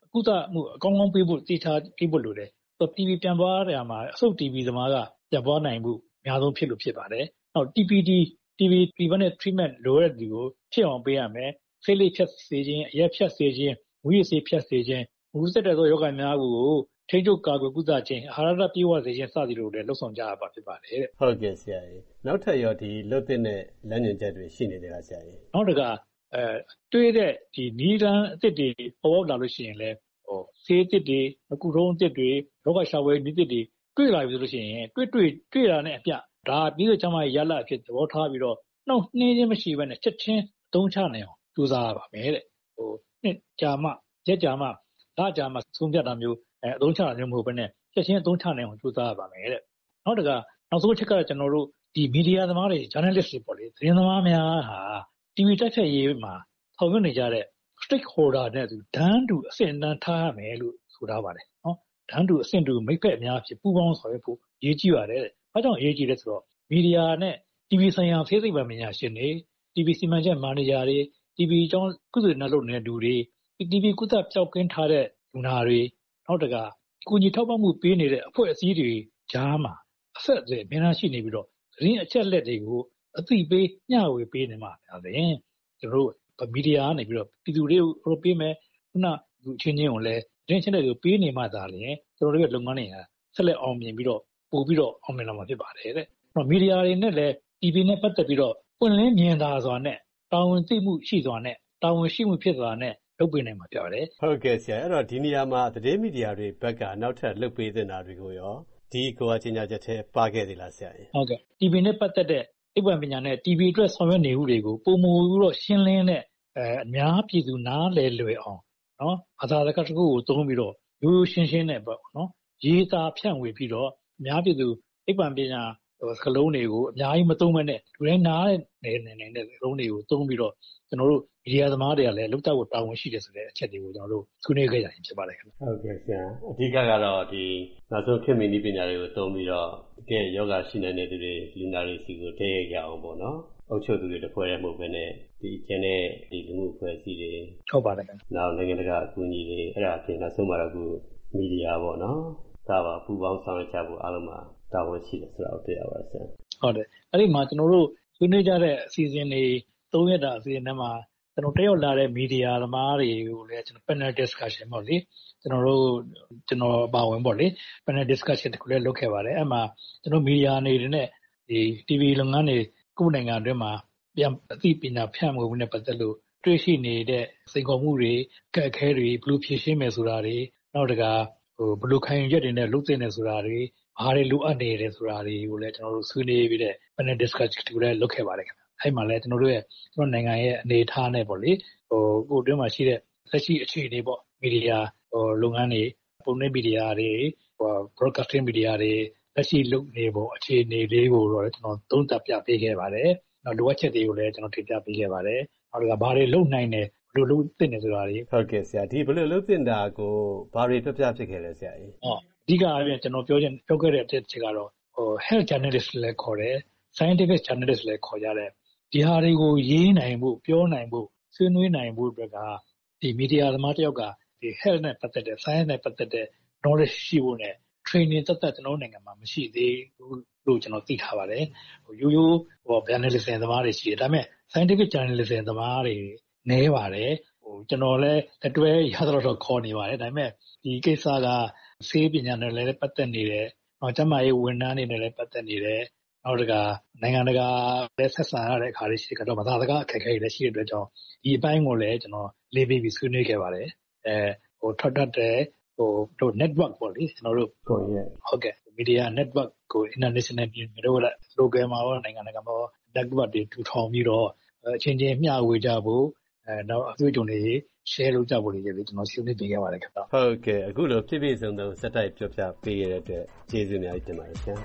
ကုသမှုအကောင်းကောင်းပေးဖို့တေချာပေးဖို့လိုတယ်။ တီဗီပြန်ပွားတဲ့မှာအဆုတ်တီဗီသမားကပြန်ပွားနိုင်မှုအများဆုံးဖြစ်လို့ဖြစ်ပါတယ်။နောက် တီ ပီ တီ တီဗီ preventive treatment လိုတဲ့လူကိုဖြစ်အောင်ပေးရမယ်။ဆေးလိပ်ဖြတ်စေခြင်း၊အရက်ဖြတ်စေခြင်း၊မူးယစ်ဆေးဖြတ်စေခြင်း၊မူးဆက်တဲ့သောယောဂများကိုထိန်းချုပ်ကာကွယ်ကုသခြင်း၊အာဟာရပြည့်ဝစေခြင်းစသည်တို့လည်းလှုပ်ဆောင်ကြရပါဖြစ်ပါတယ်။ဟုတ်ကဲ့ဆရာကြီး။နောက်ထပ်ရောဒီလှုပ်တဲ့နဲ့လမ်းညွှန်ချက်တွေရှိနေတယ်လားဆရာကြီး။နောက်တကအဲတွေးတဲ့ဒီနီးတန်းအသစ်တွေပေါ်လာလို့ရှိရင်လည်းဟိုဆေးအသစ်တွေအကူထုံးအသစ်တွေယောဂရှာဝယ်နည်းသစ်တွေတွေ့လာပြီဆိုလို့ရှိရင်တွေ့တွေ့တွေ့တာနဲ့အပြဒါပြီးတော့ကျမရလာအဖြစ်သဘောထားပြီးတော့နှောင့်နှေးခြင်းမရှိဘဲနဲ့ချက်ချင်းအသုံးချနိုင်အောင်ကြိုးစားရပါမယ်တဲ့ဟိုနှစ်ကြာမှရက်ကြာမှလကြာမှသုံးပြတာမျိုးအဲအသုံးချတာမျိုးမဟုတ်ဘဲနဲ့ချက်ချင်းအသုံးချနိုင်အောင်ကြိုးစားရပါမယ်တဲ့နောက်တကနောက်ဆုံးချက်ကကျွန်တော်တို့ဒီမီဒီယာသမားတွေ journalist တွေပေါ့လေသတင်းသမားများဟာတီဗီတိုက်ဖြတ်ရေးမှာဆောင်ရွက်နေကြတဲ့ stakeholder နဲ့သူဒန်းတူအဆင့်အတန်းထားရမယ်လို့ဆိုထားပါတယ်နော်ဒန်းတူအဆင့်တူမိတ်ဖက်အများဖြစ်ပူးပေါင်းဆောင်ရွက်ဖို့အရေးကြီးပါတယ်တဲ့။ဘာကြောင့်အရေးကြီးလဲဆိုတော့မီဒီယာနဲ့တီဗီဆိုင်ရာဖေးသိပ္ပံပညာရှင်တွေတီဗီစီမံချက်မန်နေဂျာတွေတီဗီအကြောင်းကုသနာလုပ်နေတဲ့လူတွေတီဗီကုသပျောက်ကင်းထားတဲ့လူနာတွေနောက်တကကုညီထောက်ပံ့မှုပေးနေတဲ့အဖွဲ့အစည်းတွေကြားမှာအဆက်အသွယ်အများကြီးရှိနေပြီးတော့သတင်းအချက်အလက်တွေကိုအသိပေးမျှဝေပေးနေမှာပါတယ်။ကျွန်တော်တို့မီဒီယာကနေပြီးတော့ပြည်သူတွေကိုပေးမယ်ခုနလူချင်းချင်းကိုလည်းသတင်းချက်တွေကိုပေးနေမှသာလျှင်ကျွန်တော်တို့ရဲ့လုပ်ငန်းတွေဟာဆက်လက်အောင်မြင်ပြီးတော့ပို့ပြီးတော့အောင်မြင်လာမှာဖြစ်ပါတယ်တဲ့။မီဒီယာတွေနဲ့လည်း တီဗီ နဲ့ပတ်သက်ပြီးတော့ပွင့်လင်းမြင်သာစွာနဲ့တာဝန်သိမှုရှိစွာနဲ့တာဝန်ရှိမှုဖြစ်စွာနဲ့လုပ်ပေးနိုင်မှာဖြစ်ပါတယ်။ဟုတ်ကဲ့ဆရာအဲ့တော့ဒီနေရာမှာသတင်းမီဒီယာတွေဘက်ကနောက်ထပ်လုပ်ပေးသင့်တာတွေကိုရောဒီကိုယ်အချင်းချင်းချက်ပါခဲ့သေးလားဆရာ။ဟုတ်ကဲ့တီဗီ နဲ့ပတ်သက်တဲ့သိပ္ပံပညာနဲ့ တီဗီ အတွက်ဆောင်ရွက်နေမှုတွေကိုပုံမူပြီးတော့ရှင်းလင်းတဲ့အများပြည်သူနားလည်လွယ်အောင်နော်ဘာသာစကားတစ်ခုကိုသုံးပြီးတော့ရိုးရိုးရှင်းရှင်းနဲ့ပေါ့နော်ရေးသားဖြန့်ဝေပြီးတော့အများပြည်သူသိပ္ပံပညာစကားလုံးတွေကိုအများကြီးမသုံးမနဲ့လူတိုင်းနားနေနေနေတဲ့စကားလုံးတွေကိုသုံးပြီးတော့ကျွန်တော်တို့မီဒီယာသမားတွေကလည်းလုပ်တတ်ဖို့တာဝန်ရှိတယ်ဆိုတဲ့အချက်တွေကိုကျွန်တော်တို့ဆွေးနွေးခဲ့ကြရင်ဖြစ်ပါတယ်ခင်ဗျ။ဟုတ်ကဲ့ဆရာအဓိကကတော့ဒီနောက်ဆုံးခေတ်မီနည်းပညာတွေကိုသုံးပြီးတော့တကယ်ယောဂရှိနေတဲ့သူတွေလူနာတွေစီကိုတည့်ရအောင်ပေါ့နော်။အုပ်ချုပ်သူတွေတစ်ဖွဲ့တည်းမဟုတ်ဘဲနဲ့ဒီကျင်းတဲ့ဒီလူမှုအဖွဲ့အစည်းတွေဟုတ်ပါတယ်ခင်ဗျ။နောက်နိုင်ငံတကာအကူအညီတွေအဲ့ဒါအပြင်နောက်ဆုံးမှာတော့ခုမီဒီယာပေါ့နော်။ဒါပါပူပေါင်းဆောင်ရွက်ကြဖို့အားလုံးမှာတာဝန်ရှိတယ်ဆိုတာကိုတွေ့ရပါတယ်ဆရာ။ဟုတ်တယ်အဲ့ဒီမှာကျွန်တော်တို့ဆွေးနွေးကြတဲ့အစီအစဉ်တွေသုံးရက်တာအစီအစဉ်ထဲမှာကျွန်တော်တက်ရောက်လာတဲ့မီဒီယာသမားတွေကိုလည်းကျွန်တော် panel discussion ပေါ့လေကျွန်တော်တို့ကျွန်တော်ပါဝင်ပေါ့လေ panel discussion တခုလည်းလုပ်ခဲ့ပါတယ်အဲ့မှာကျွန်တော်မီဒီယာနေနဲ့ဒီ တီဗီ လုပ်ငန်းတွေကိုယ့်နိုင်ငံအတွင်းမှာပြန်အသိပညာဖြန့်မှုနဲ့ပတ်သက်လို့တွေ့ရှိနေတဲ့စိန်ခေါ်မှုတွေကက်ခဲတွေဘယ်လိုဖြေရှင်းမယ်ဆိုတာတွေနောက်တကဟိုဘယ်လိုခံယူချက်တွေနဲ့လုပ်သင့်တယ်ဆိုတာတွေဘာတွေလိုအပ်နေတယ်ဆိုတာတွေကိုလည်းကျွန်တော်တို့ဆွေးနွေးပြီးတဲ့ panel discussion တခုလည်းလုပ်ခဲ့ပါတယ်ခင်ဗျအဲ့မှာလည်းကျွန်တော်တို့ရဲ့ကျွန်တော်နိုင်ငံရဲ့အနေအထားနဲ့ပေါ့လေဟိုကိုအတွင်းမှာရှိတဲ့လက်ရှိအခြေအနေပေါ့မီဒီယာဟိုလုပ်ငန်းတွေပုံနှိပ်မီဒီယာတွေဟို broadcasting မီဒီယာတွေလက်ရှိလုပ်နေဖို့အခြေအနေလေးကိုတော့ကျွန်တော်သုံးသပ်ပြပေးခဲ့ပါတယ်နောက်လိုအပ်ချက်တွေကိုလည်းကျွန်တော်တင်ပြပေးခဲ့ပါတယ်နောက်ကဘာတွေလုပ်နိုင်တယ်ဘယ်လိုလုပ်သင့်တယ်ဆိုတာတွေဟုတ်ကဲ့ဆရာဒီဘယ်လိုလုပ်သင့်တာကိုဘာတွေပြပြဖြစ်ခဲ့လဲဆရာကြီးဟောအဓိကအပြင်ကျွန်တော်ပြောချင်ပြောခဲ့တဲ့အချက်ကတော့ဟို health journalist လည်းခေါ်တယ် scientific journalist လည်းခေါ်ကြတယ်ဒီဟာတွေကိုရေးနိုင်ဖို့ပြောနိုင်ဖို့ဆွေးနွေးနိုင်ဖို့အတွက်ကဒီမီဒီယာသမားတယောက်ကဒီ health နဲ့ပတ်သက်တဲ့ science နဲ့ပတ်သက်တဲ့ knowledge ရှိဖို့နဲ့ training သက်သက်ကျွန်တော်နိုင်ငံမှာမရှိသေးဘူးလို့ကျွန်တော်သိထားပါတယ်ဟိုရိုးရိုးဟို journalism သမားတွေရှိတယ်ဒါပေမဲ့ scientific journalism သမားတွေနည်းပါတယ်ဟိုကျွန်တော်လည်းလက်တွဲရသလောက်တော့ခေါ်နေပါတယ်ဒါပေမဲ့ဒီကိစ္စကဆေးပညာနဲ့လည်းပတ်သက်နေတယ်နောက်ကျန်းမာရေးဝန်ထမ်းတွေနဲ့လည်းပတ်သက်နေတယ်နောက်တကနိုင်ငံတကာလည်းဆက်ဆံရတဲ့အခါလေးရှိကြတော့ဘာသာစကားအခက်အခဲတွေလည်းရှိတဲ့အတွက်ကြောင့်ဒီအပိုင်းကိုလည်းကျွန်တော်လေးပေးပြီးဆွေးနွေးခဲ့ပါတယ်အဲဟိုထွက်တတ်တဲ့ဟိုတို့ network ပေါ့လေကျွန်တော်တို့ဟုတ်ရဲ့ဟုတ်ကဲ့ media network ကို international ပြည်တို့လည်း local မှာရောနိုင်ငံတကာမှာရော network တွေထူထောင်ပြီးတော့အချင်းချင်းမျှဝေကြဖို့အဲနောက်အတွေ့အကြုံတွေ share လုပ်ကြဖို့လည်းကျွန်တော်ဆွေးနွေးပေးခဲ့ပါတယ်ခင်ဗျဟုတ်ကဲ့အခုလိုဖြစ်ဖြစ်ဆုံးဆုံးစက်တိုက်ပြောပြပေးရတဲ့အတွက်ကျေးဇူးအများကြီးတင်ပါတယ်ဆရာ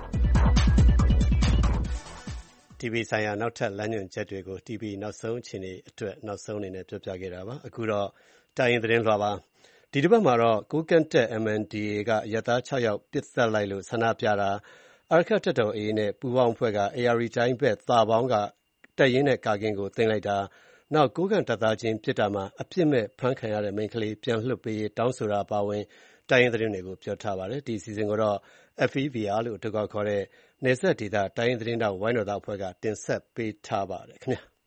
တီဗီ ဆိုင်ရာနောက်ထပ်လမ်းညွှန်ချက်တွေကို တီဗီ နောက်ဆုံးအခြေအနေအတွက်နောက်ဆုံးအနေနဲ့ပြောပြခဲ့တာပါအခုတော့တိုင်းရင်းသတင်းလွှာပါဒီတစ်ပတ်မှာတော့ကိုကန့်တက် M N D A ကအရပ်သား၆ယောက်ပစ်သတ်လိုက်လို့ဆန္ဒပြတာအာရက္ခတပ်တော် A နဲ့ပူးပေါင်းအဖွဲ့က A R တိုင်းဘက်သာပေါင်းကတပ်ရင်းနဲ့ကာကင်းကိုသိမ်းလိုက်တာနောက်ကိုးကန့်တပ်သားချင်းပြစ်တာမှာအပြစ်မဲ့ဖမ်းခံရတဲ့မိန်းကလေးပြန်လွှတ်ပေးရေးတောင်းဆိုတာအပါအဝင်တိုင်းရင်းသတင်းတွေကိုပြောထားပါတယ်။ဒီအစီအစဉ်ကိုတော့ F E V R လို့အတူကောက်ခေါ်တဲ့နယ်စပ်ဒေသတိုင်းရင်းသတင်းတောက်ဝိုင်းတော်သားအဖွဲ့ကတင်ဆက်ပေးထားပါတယ်ခင်ဗျာ။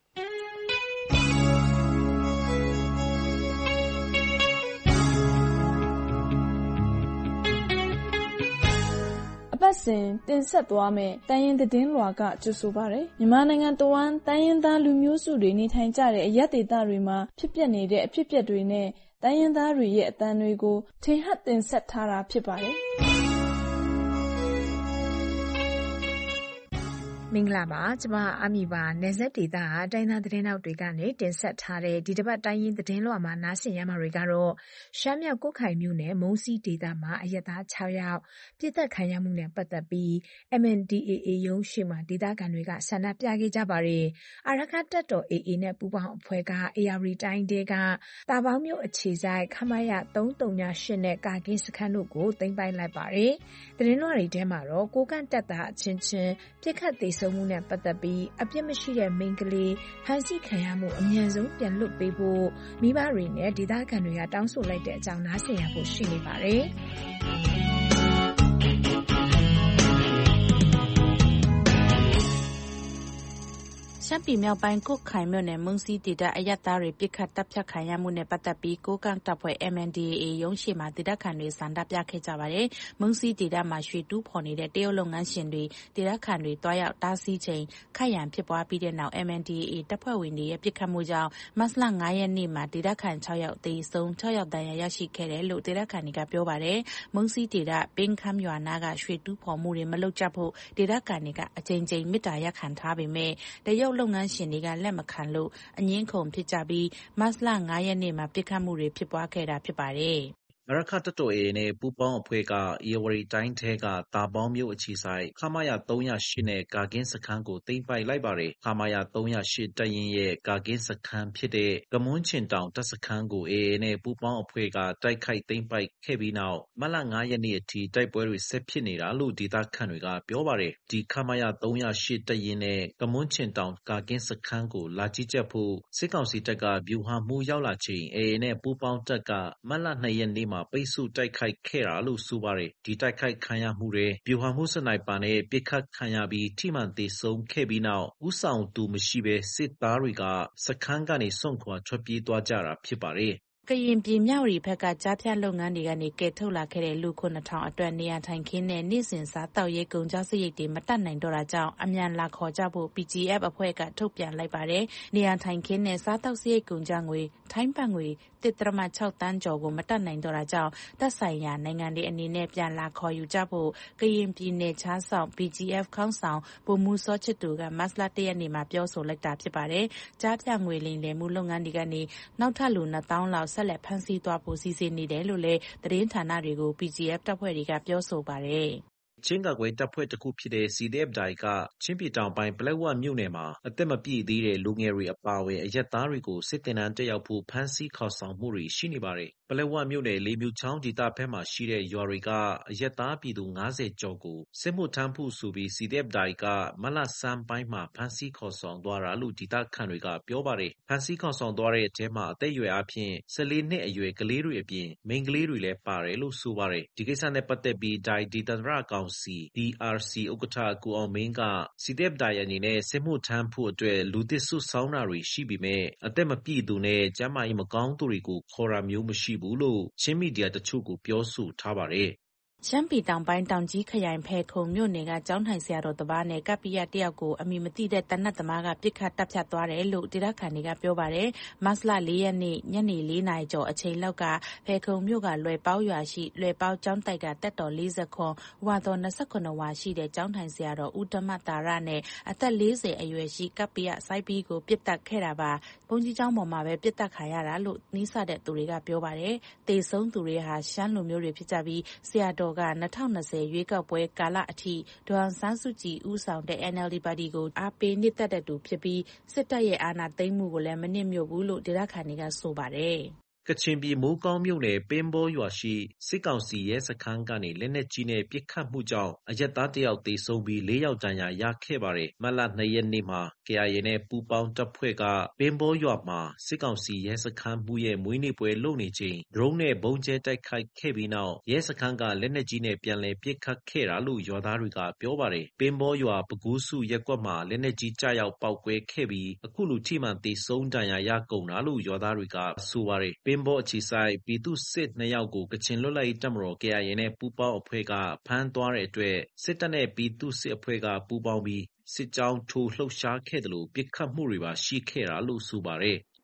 အပတ်စဉ်တင်ဆက်သွားမယ့်တိုင်းရင်းသတင်းလွှာကကြိုဆိုပါရယ်မြန်မာနိုင်ငံတဝန်းတိုင်းရင်းသားလူမျိုးစုတွေနေထိုင်ကြတဲ့အရပ်ဒေသတွေမှာဖြစ်ပျက်နေတဲ့အဖြစ်အပျက်တွေနဲ့တိုင်းရင်းသားတွေရဲ့အသံတွေကိုထင်ဟပ်တင်ဆက်ထားတာဖြစ်ပါတယ်မင်္ဂလာပါကျမအမီပါနယ်စပ်ဒေသကတိုင်းသားသတင်းတောက်တွေကနေတင်ဆက်ထားတဲ့ဒီတစ်ပတ်တိုင်းရင်းသတင်းလွှာမှာနားဆင်ရမှာတွေကတော့ရှမ်းမြောက်ကိုခိုင်မြို့နယ်မုံစီဒေသမှာအရက်သား၆ယောက်ပြစ်သက်ခံရမှုနဲ့ပတ်သက်ပြီး M N D A A ရုံးရှိမှဒေသခံတွေကဆန္ဒပြခဲ့ကြပါတယ်။အာရခတပ်တော် A A နဲ့ပူးပေါင်းအဖွဲ့က A R D တိုင်းတဲကတာပေါင်းမြို့အခြေဆိုင်ခမရ၃၃၈နဲ့ကာကင်းစခန်းတို့ကိုသိမ်းပိုက်လိုက်ပါတယ်။သတင်းလွှာတွေထဲမှာတော့ကိုကန့်တပ်သားအချင်းချင်းပြစ်ခတ်သေးဆုံးမှုနဲ့ပတ်သက်ပြီးအပြစ်မရှိတဲ့မိန်းကလေးဖမ်းဆီးခံရမှုအမြန်ဆုံးပြန်လွတ်ပေးဖို့မိဘတွေနဲ့ဒေသခံတွေကတောင်းဆိုလိုက်တဲ့အကြောင်းနားဆင်ရဖို့ရှိနေပါတယ်။ရှမ်းပြည်မြောက်ပိုင်းကွတ်ခိုင်မြို့နယ်မုံစီဒေသအရပ်သားတွေပြစ်ခတ်တပ်ဖြတ်ခံရမှုနဲ့ပတ်သက်ပြီးကိုကန့်တပ်ဖွဲ့ M N D A A ရုံးရှိမှာဒေသခံတွေဆန္ဒပြခဲ့ကြပါတယ်။မုံစီဒေသမှာရွှေတူးဖော်နေတဲ့တရုတ်လုပ်ငန်းရှင်တွေဒေသခံတွေတွားရောက်တားဆီးချိန်ခိုက်ရန်ဖြစ်ပွားပြီးတဲ့နောက် M N D A A တပ်ဖွဲ့ဝင်တွေရဲ့ပြစ်ခတ်မှုကြောင့်မတ်လ၅ရက်နေ့မှာဒေသခံ၆ယောက်သေဆုံး၆ယောက်ဒဏ်ရာရရှိခဲ့တယ်လို့ဒေသခံတွေကပြောပါတယ်။မုံစီဒေသပင်းခမ်းရွာနာကရွှေတူးဖော်မှုတွေမလုပ်ကြဖို့ဒေသခံတွေကအကြိမ်ကြိမ်မေတ္တာရပ်ခံထားပေမဲ့တရုတ်လုပ်ငန်းရှင်တွေကလက်မခံလို့အငင်းခုန်ဖြစ်ကြပြီးမတ်လ၅ရက်နေ့မှာပြစ်ခတ်မှုတွေဖြစ်ပွားခဲ့တာဖြစ်ပါတယ်။အာရခတပ်တော် A A နဲ့ပူးပေါင်းအဖွဲ့ကအေဝရီတိုင်းထဲကတာပေါင်းမြို့အခြေဆိုင်ခမရ၃၀၈နဲ့ကာကင်းစခန်းကိုသိမ်းပိုက်လိုက်ပါတယ်။ခမရ၃၀၈တပ်ရင်းရဲ့ကာကင်းစခန်းဖြစ်တဲ့ကမွန်းချင်တောင်တပ်စခန်းကို A A နဲ့ပူးပေါင်းအဖွဲ့ကတိုက်ခိုက်သိမ်းပိုက်ခဲ့ပြီးနောက်မတ်လ၅ရက်နေ့အထိတိုက်ပွဲတွေဆက်ဖြစ်နေတာလို့ဒေသခံတွေကပြောပါတယ်။ဒီခမရ၃၀၈တပ်ရင်းနဲ့ကမွန်းချင်တောင်ကာကင်းစခန်းကိုလာကြီးကြပ်ဖို့စစ်ကောင်စီတပ်ကဗျူဟာမှုရောက်လာချိန် A A နဲ့ပူးပေါင်းတပ်ကမတ်လ၂ရက်နေ့မှာပိတ်ဆို့တိုက်ခိုက်ခဲ့တာလို့ဆိုပါတယ်။ဒီတိုက်ခိုက်ခံရမှုတွေဗျူဟာမှုစနိုက်ပါနဲ့ပစ်ခတ်ခံရပြီးထိမှန်သေဆုံးခဲ့ပြီးနောက်ဦးဆောင်သူမရှိဘဲစစ်သားတွေကစခန်းကနေစွန့်ခွာထွက်ပြေးသွားကြတာဖြစ်ပါတယ်။ကရင်ပြည်မြဝတီဘက်ကကြားဖြတ်လုပ်ငန်းတွေကနေကဲထုတ်လာခဲ့တဲ့လူခုနှစ်ထောင်အတွက်နေရာထိုင်ခင်းနဲ့နေ့စဉ်စားတောက်ရေးကုန်ကြစရိတ်တွေမတက်နိုင်တော့တာကြောင့်အမြန်လာခေါ်ကြဖို့ P G F အဖွဲ့ကထုတ်ပြန်လိုက်ပါတယ်။နေရာထိုင်ခင်းနဲ့စားတောက်စရိတ်ကုန်ကြငွေထိုင်းဘတ်ငွေတစ်ဒသမ၆တန်းကျော်ကိုမတက်နိုင်တော့တာကြောင့်သက်ဆိုင်ရာနိုင်ငံတွေအနေနဲ့ပြန်လာခေါ်ယူကြဖို့ကရင်ပြည်နယ်ခြားဆောင် P G F ခေါင်းဆောင်ဗိုလ်မှူးစောချစ်သူကမတ်လ၁ရက်နေ့မှာပြောဆိုလိုက်တာဖြစ်ပါတယ်။ကြားဖြတ်ငွေလိမ်လည်မှုလုပ်ငန်းတွေကနေနောက်ထပ်လူနှစ်သောင်းလောက်ဆက်လက်ဖမ်းဆီးသွားဖို့စီစဉ်နေတယ်လို့လည်းသတင်းဌာနတွေကို P G F တပ်ဖွဲ့တွေကပြောဆိုပါတယ်။ချင်းကာကွယ်တပ်ဖွဲ့တစ်ခုဖြစ်တဲ့ C D F ဒိုင်ကချင်းပြည်တောင်ပိုင်းပလက်ဝမြို့နယ်မှာအသက်မပြည့်သေးတဲ့လူငယ်တွေအပါအဝင်အရက်သားတွေကိုစစ်တင်တန်းတက်ရောက်ဖို့ဖမ်းဆီးခေါ်ဆောင်မှုတွေရှိနေပါတယ်။ပလက်ဝမြို့နယ်လေးမြို့ချောင်းဒေသဘက်မှာရှိတဲ့ရွာတွေကအရက်သားပြည်သူ၅၀ကျော်ကိုစစ်မှုထမ်းဖို့ဆိုပြီး C D F ဒိုင်ကမလဆန်းပိုင်းမှာဖမ်းဆီးခေါ်ဆောင်သွားတာလို့ဒေသခံတွေကပြောပါတယ်။ဖမ်းဆီးခေါ်ဆောင်သွားတဲ့အထဲမှာအသက်အရွယ်အပြင်၁၄နှစ်အရွယ်ကလေးတွေအပြင်မိန်းကလေးတွေလည်းပါတယ်လို့ဆိုပါတယ်။ဒီကိစ္စနဲ့ပတ်သက်ပြီးဒိုင်ဒေသန္တရကောင်စီ D R C ဥက္ကဋ္ဌကိုအောင်မင်းက C D F ဒိုင်အနေနဲ့စစ်မှုထမ်းဖို့အတွက်လူသစ်စုဆောင်းတာတွေရှိပေမဲ့အသက်မပြည့်သူနဲ့ကျန်းမာရေးမကောင်းသူတွေကိုခေါ်တာမျိုးမရှိဘူးလို့ချင်းမီဒီယာတချို့ကိုပြောဆိုထားပါတယ်။ရှမ်းပြည်တောင်ပိုင်းတောင်ကြီးခရိုင်ဖဲခုံမြို့နယ်ကကျောင်းထိုင်ဆရာတော်တစ်ပါးနဲ့ကပ္ပိယတယောက်ကိုအမည်မသိတဲ့တနတ်သမားကပစ်ခတ်တပ်ဖြတ်သွားတယ်လို့ဒေသခံတွေကပြောပါတယ်။မတ်လ၄ရက်နေ့ညနေ၄နာရီကျော်အချိန်လောက်ကဖဲခုံမြို့ကလွယ်ပေါရွာရှိလွယ်ပေါကျောင်းတိုက်ကတက်တော်၄၀ခွန်ဝါတော်၂၇ဝါရှိတဲ့ကျောင်းထိုင်ဆရာတော်ဦးဓမ္မတာရနဲ့အသက်၄၀အရွယ်ရှိကပ္ပိယစိုက်ပြီးကိုပစ်တက်ခဲ့တာပါ။ဘုန်းကြီးကျောင်းပေါ်မှာပဲပစ်တက်ခံရတာလို့နီးစပ်တဲ့သူတွေကပြောပါတယ်။သေဆုံးသူတွေဟာရှမ်းလူမျိုးတွေဖြစ်ကြပြီးဆရာတော်က၂၀၂၀ရွေးကောက်ပွဲကာလအထိဒေါ်အောင်ဆန်းစုကြည်ဦးဆောင်တဲ့ N L D ပါတီကိုအားပေးနှစ်သက်တဲ့သူဖြစ်ပြီးစစ်တပ်ရဲ့အာဏာသိမ်းမှုကိုလည်းမနှစ်မြို့ဘူးလို့ဒေသခံတွေကဆိုပါတယ်။ကချင်ပြည်မိုးကောင်းမြို့နယ်ပင်းဘောရွာရှိစစ်ကောင်စီရဲစခန်းကနေလက်နက်ကြီးနဲ့ပစ်ခတ်မှုကြောင့်အရက်သားတစ်ယောက်သေဆုံးပြီးလေးယောက်ဒဏ်ရာရခဲ့ပါတယ်။မတ်လ၂ရက်နေ့မှာ K I A နဲ့ပူးပေါင်းတပ်ဖွဲ့ကပင်းဘောရွာမှာစစ်ကောင်စီရဲစခန်းမှုရဲ့မွေးနေ့ပွဲလုပ်နေချိန်ဒရုန်းနဲ့ဘုံကျဲတိုက်ခိုက်ခဲ့ပြီးနောက်ရဲစခန်းကလက်နက်ကြီးနဲ့ပြန်လည်ပစ်ခတ်ခဲ့တာလို့ရွာသားတွေကပြောပါတယ်။ပင်းဘောရွာပကူးစုရက်ကွက်မှာလက်နက်ကြီးကြားရောက်ပောက်ကွဲခဲ့ပြီးအခုလူထိမှန်သေဆုံးဒဏ်ရာရကုန်တာလို့ရွာသားတွေကဆိုပါတယ်။ပင်းဘောအခြေစိုက်ပြည်သူစစ်နှစ်ယောက်ကိုကချင်လွတ်လပ်ရေးတပ်မတော် K I A နဲ့ပူးပေါင်းအဖွဲ့ကဖမ်းသွားတဲ့အတွက်စစ်တပ်နဲ့ပြည်သူစစ်အဖွဲ့ကပူးပေါင်းပြီးစစ်ကြောင်းထိုးလှုပ်ရှားခဲ့တယ်လို့ပစ်ခတ်မှုတွေပါရှိခဲ့တာလို့ဆိုပါတယ်။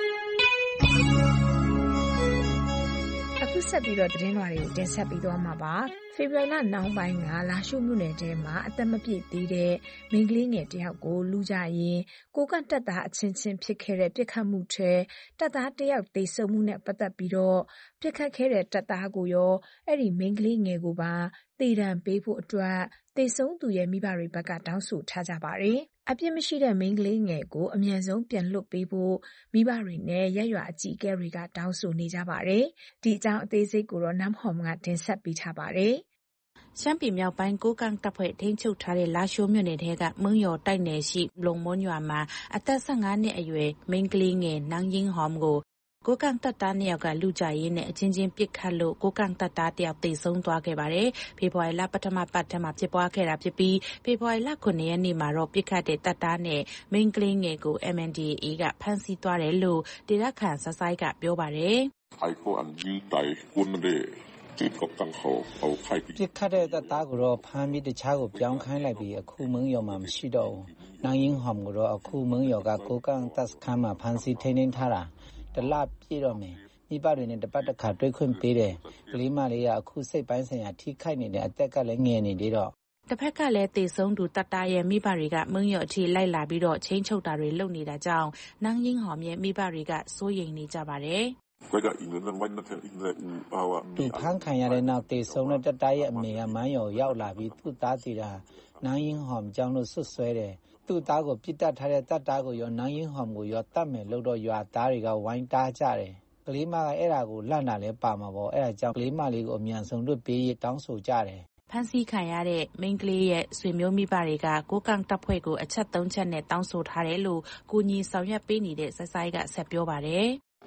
အခုဆက်ပြီးတော့သတင်းလွှာတွေကိုတင်ဆက်ပေးသွားမှာပါ။ဖေဖော်ဝါရီလနောက်ပိုင်းကလာရှိုးမြို့နယ်ထဲမှာအသက်မပြည့်သေးတဲ့မိန်းကလေးငယ်တယောက်ကိုလူကြရင်ကိုကတက်သားအချင်းချင်းဖြစ်ခဲ့တဲ့ပြစ်ခတ်မှုထဲတက်သားတယောက်သေဆုံးမှုနဲ့ပတ်သက်ပြီးတော့ပြစ်ခတ်ခဲ့တဲ့တက်သားကိုရောအဲ့ဒီမိန်းကလေးငယ်ကိုပါသေဒဏ်ပေးဖို့အတွက်သေဆုံးသူရဲ့မိဘတွေဘက်ကတောင်းဆိုထားကြပါတယ်။အပြစ်မရှိတဲ့မိန်းကလေးငယ်ကိုအမြန်ဆုံးပြန်လွှတ်ပေးဖို့မိဘတွေနဲ့ရပ်ရွာအကြီးအကဲတွေကတောင်းဆိုနေကြပါတယ်။ဒီအကြောင်းအသေးစိတ်ကိုတော့နမ်ဟော်မကတင်ဆက်ပေးထားပါတယ်။ရှမ်းပြည်မြောက်ပိုင်းကိုကန့်တပ်ဖွဲ့ထိန်းချုပ်ထားတဲ့လာရှိုးမြို့နယ်ထဲကမုံရော်တိုက်နယ်ရှိလုံမွန်ရွာမှာအသက်၁၅နှစ်အရွယ်မိန်းကလေးငယ်နန်းရင်ဟောမ်ကိုကိုကန့်တပ်သားနှစ်ယောက်ကလူကြရင်းနဲ့အချင်းချင်းပစ်ခတ်လို့ကိုကန့်တပ်သားတယောက်သေဆုံးသွားခဲ့ပါတယ်။ဖေဖော်ဝါရီလပထမပတ်ထဲမှာဖြစ်ပွားခဲ့တာဖြစ်ပြီးဖေဖော်ဝါရီလခုနှစ်ရက်နေ့မှာတော့ပစ်ခတ်တဲ့တပ်သားနဲ့မိန်းကလေးငယ်ကို M N D A A ကဖမ်းဆီးသွားတယ်လို့ဒေသခံဆဆိုင်ကပြောပါတယ်။အိုက်ကိုအန်ယူတိုင်ကွန်းရဲပစ်ခတ်တဲ့တပ်သားကိုတော့ဖမ်းပြီးတခြားကိုပြောင်းခိုင်းလိုက်ပြီးအခုမုံရော်မှာမရှိတော့ဘူး။နိုင်ရင်ဟောမ်ကိုတော့အခုမုံရော်ကကိုကန့်တပ်စခန်းမှာဖမ်းဆီးထိန်းသိမ်းထားတာတလပြည့်တော့မယ်မိဘတွေနဲ့တပတ်တစ်ခါတွေ့ခွင့်ပေးတယ်ကလေးမလေးကအခုစိတ်ပိုင်းဆိုင်ရာထိခိုက်နေတယ်အသက်ကလည်းငယ်နေသေးတော့တစ်ဖက်ကလည်းတေဆုံးသူတတ်တာရဲ့မိဘတွေကမုံရော်အထိလိုက်လာပြီးတော့ချင်းချုပ်တာတွေလုပ်နေတာကြောင့်နန်းရင်ဟောမ်ရဲ့မိဘတွေကစိုးရိမ်နေကြပါတယ်သူဖမ်းခံရတဲ့နောက်တေဆုံးတဲ့တတရဲ့အမေကမန်းရော်ရောက်လာပြီးသူ့သားစီတာနန်းရင်ဟောမ်ကြောင့်လို့ဆွဆွဲတယ်သူ့သားကိုပြစ်တတ်ထားတဲ့တတ်သားကိုရောနန်းရင်ဟောမ်ကိုရောတတ်မယ်လို့တော့ရွာသားတွေကဝိုင်းတားကြတယ်ကလေးမကအဲ့ဒါကိုလှန့်တာလဲပါမှာပေါ့အဲ့ဒါကြောင့်ကလေးမလေးကိုအမြန်ဆုံးလွတ်ပေးတောင်းဆိုကြတယ်ဖမ်းဆီးခံရတဲ့မိန်းကလေးရဲ့ဆွေမျိုးမိဘတွေကကိုကန့်တပ်ဖွဲ့ကိုအချက်သုံးချက်နဲ့တောင်းဆိုထားတယ်လို့ကိုညီဆောင်ရွက်ပေးနေတဲ့ဆဆိုင်ကဆက်ပြောပါတယ်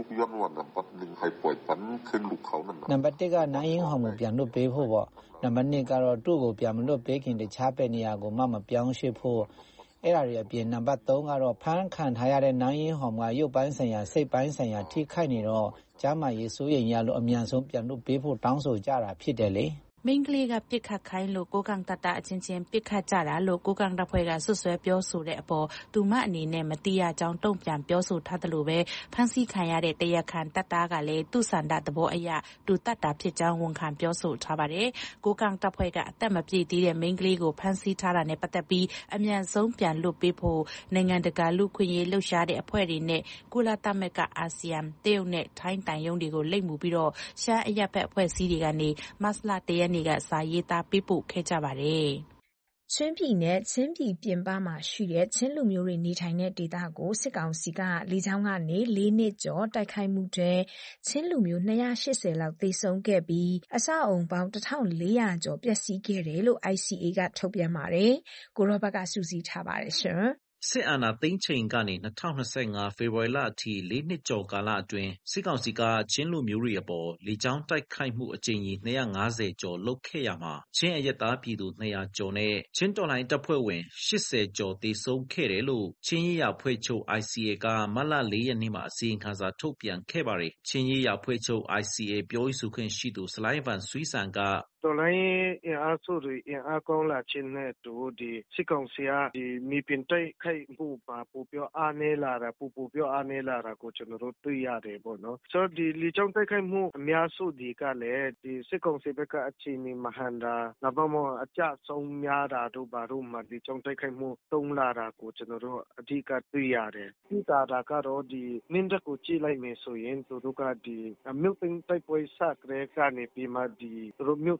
နံပါတ်တစ်ကနိုင်ရင်ဟောင်ကိုပြန်လွတ်ပေးဖို့ပေါ့နံပါတ်နှစ်ကတော့သူ့ကိုပြန်မလွတ်ပေးခင်တခြားပဲနေရာကိုမှမပြောင်းရွှေ့ဖို့အဲ့ဒါတွေအပြင်နံပါတ်သုံးကတော့ဖမ်းခံထားရတဲ့နိုင်ရင်ဟောင်ကရုပ်ပိုင်းဆိုင်ရာစိတ်ပိုင်းဆိုင်ရာထိခိုက်နေတော့ကျမ်းမာရေးစိုးရိမ်ရလို့အမြန်ဆုံးပြန်လွတ်ပေးဖို့တောင်းဆိုကြတာဖြစ်တယ်လေမိန်းကလေးကပစ်ခတ်ခိုင်းလို့ကိုကန့်တပ်တာအချင်းချင်းပစ်ခတ်ကြတာလို့ကိုကန့်တပ်ဖွဲ့ကဆွဆွဲပြောဆိုတဲ့အပေါ်သူမအနေနဲ့မတိရကြောင်းတုံ့ပြန်ပြောဆိုထားတယ်လို့ပဲဖမ်းဆီးခံရတဲ့တရားခံတပ်သားကလည်းသူ့ဆန္ဒသဘောအရသူတတ်တာဖြစ်ကြောင်းဝန်ခံပြောဆိုထားပါတယ်ကိုကန့်တပ်ဖွဲ့ကအသက်မပြည့်သေးတဲ့မိန်းကလေးကိုဖမ်းဆီးထားတာနဲ့ပတ်သက်ပြီးအမြန်ဆုံးပြန်လွတ်ပေးဖို့နိုင်ငံတကာလူခွင့်ရေးလှုပ်ရှားတဲ့အဖွဲ့တွေနဲ့ကုလသမဂ္ဂအာဆီယံတရုတ်နဲ့ထိုင်းတိုင်ယုံတွေကိုလိပ်မူပြီးတော့ရှမ်းအရပ်ဘက်အဖွဲ့အစည်းတွေကနေမတ်လတရက်နေ့ကစာရေးသားပေးပို့ခဲ့ကြပါတယ်။ချင်းပြည်နယ်ချင်းပြည်ပြင်ပမှာရှိတဲ့ချင်းလူမျိုးတွေနေထိုင်တဲ့ဒေသကိုစစ်ကောင်စီကလေကြောင်းကနေလေးနှစ်ကျော်တိုက်ခိုက်မှုတွင်ချင်းလူမျိုး၂၈၀လောက်သေဆုံးခဲ့ပြီးအဆောက်အုံပေါင်း၁၄၀၀ကျော်ပျက်စီးခဲ့တယ်လို့ I C A ကထုတ်ပြန်ပါတယ်။ကိုရောဘတ်ကစုစည်းထားပါတယ်ရှင်။စစ်အာဏာသိမ်းချိန်ကနေ၂၀၂၅ဖေဖော်ဝါရီလအထိလေးနှစ်ကျော်ကာလအတွင်းစစ်ကောင်စီကချင်းလူမျိုးတွေအပေါ်လေကြောင်းတိုက်ခိုက်မှုအကြိမ်ကြီး၂၅၀ကျော်လုပ်ခဲ့ရမှာချင်းအရက်သားပြည်သူ၂၀၀ကျော်နဲ့ချင်းတော်လှန်ရေးတပ်ဖွဲ့ဝင်၈၀ကျော်သေဆုံးခဲ့တယ်လို့ချင်းရေးရာဖွဲ့ချုပ် I C A ကမတ်လ၄ရက်နေ့မှာအစီရင်ခံစာထုတ်ပြန်ခဲ့ပါတယ်။ချင်းရေးရာဖွဲ့ချုပ် I C A ပြောရေးဆိုခွင့်ရှိသူဆလိုင်းဗန်ဆွီဆန်ကတော်လှန်ရေးအင်အားစုတွေအင်အားကောင်းလာခြင်းနဲ့တူဒီစစ်ကောင်စီကဒီမြေပြင်တိုက်ခိုက်မှုပါပိုပြောအားနည်းလာတာပိုပိုပြောအားနည်းလာတာကိုကျွန်တော်တို့တွေ့ရတယ်ပေါ့နော်ဆိုတော့ဒီလေကြောင်းတိုက်ခိုက်မှုအများစုဒီကလည်းဒီစစ်ကောင်စီဘက်ကအခြေအနေမဟန်တာနောက်မှအကြဆုံးများတာတို့ဘာတို့မှဒီကြောင်းတိုက်ခိုက်မှုတုံးလာတာကိုကျွန်တော်တို့အဓိကတွေ့ရတယ်ဒီတာတာကတော့ဒီမင်းတပ်ကိုကြည့်လိုက်မယ်ဆိုရင်သူတို့ကဒီမြို့သိမ်းတိုက်ပွဲစကတဲ့ကနေပြီးမှဒီသူတို့မြို့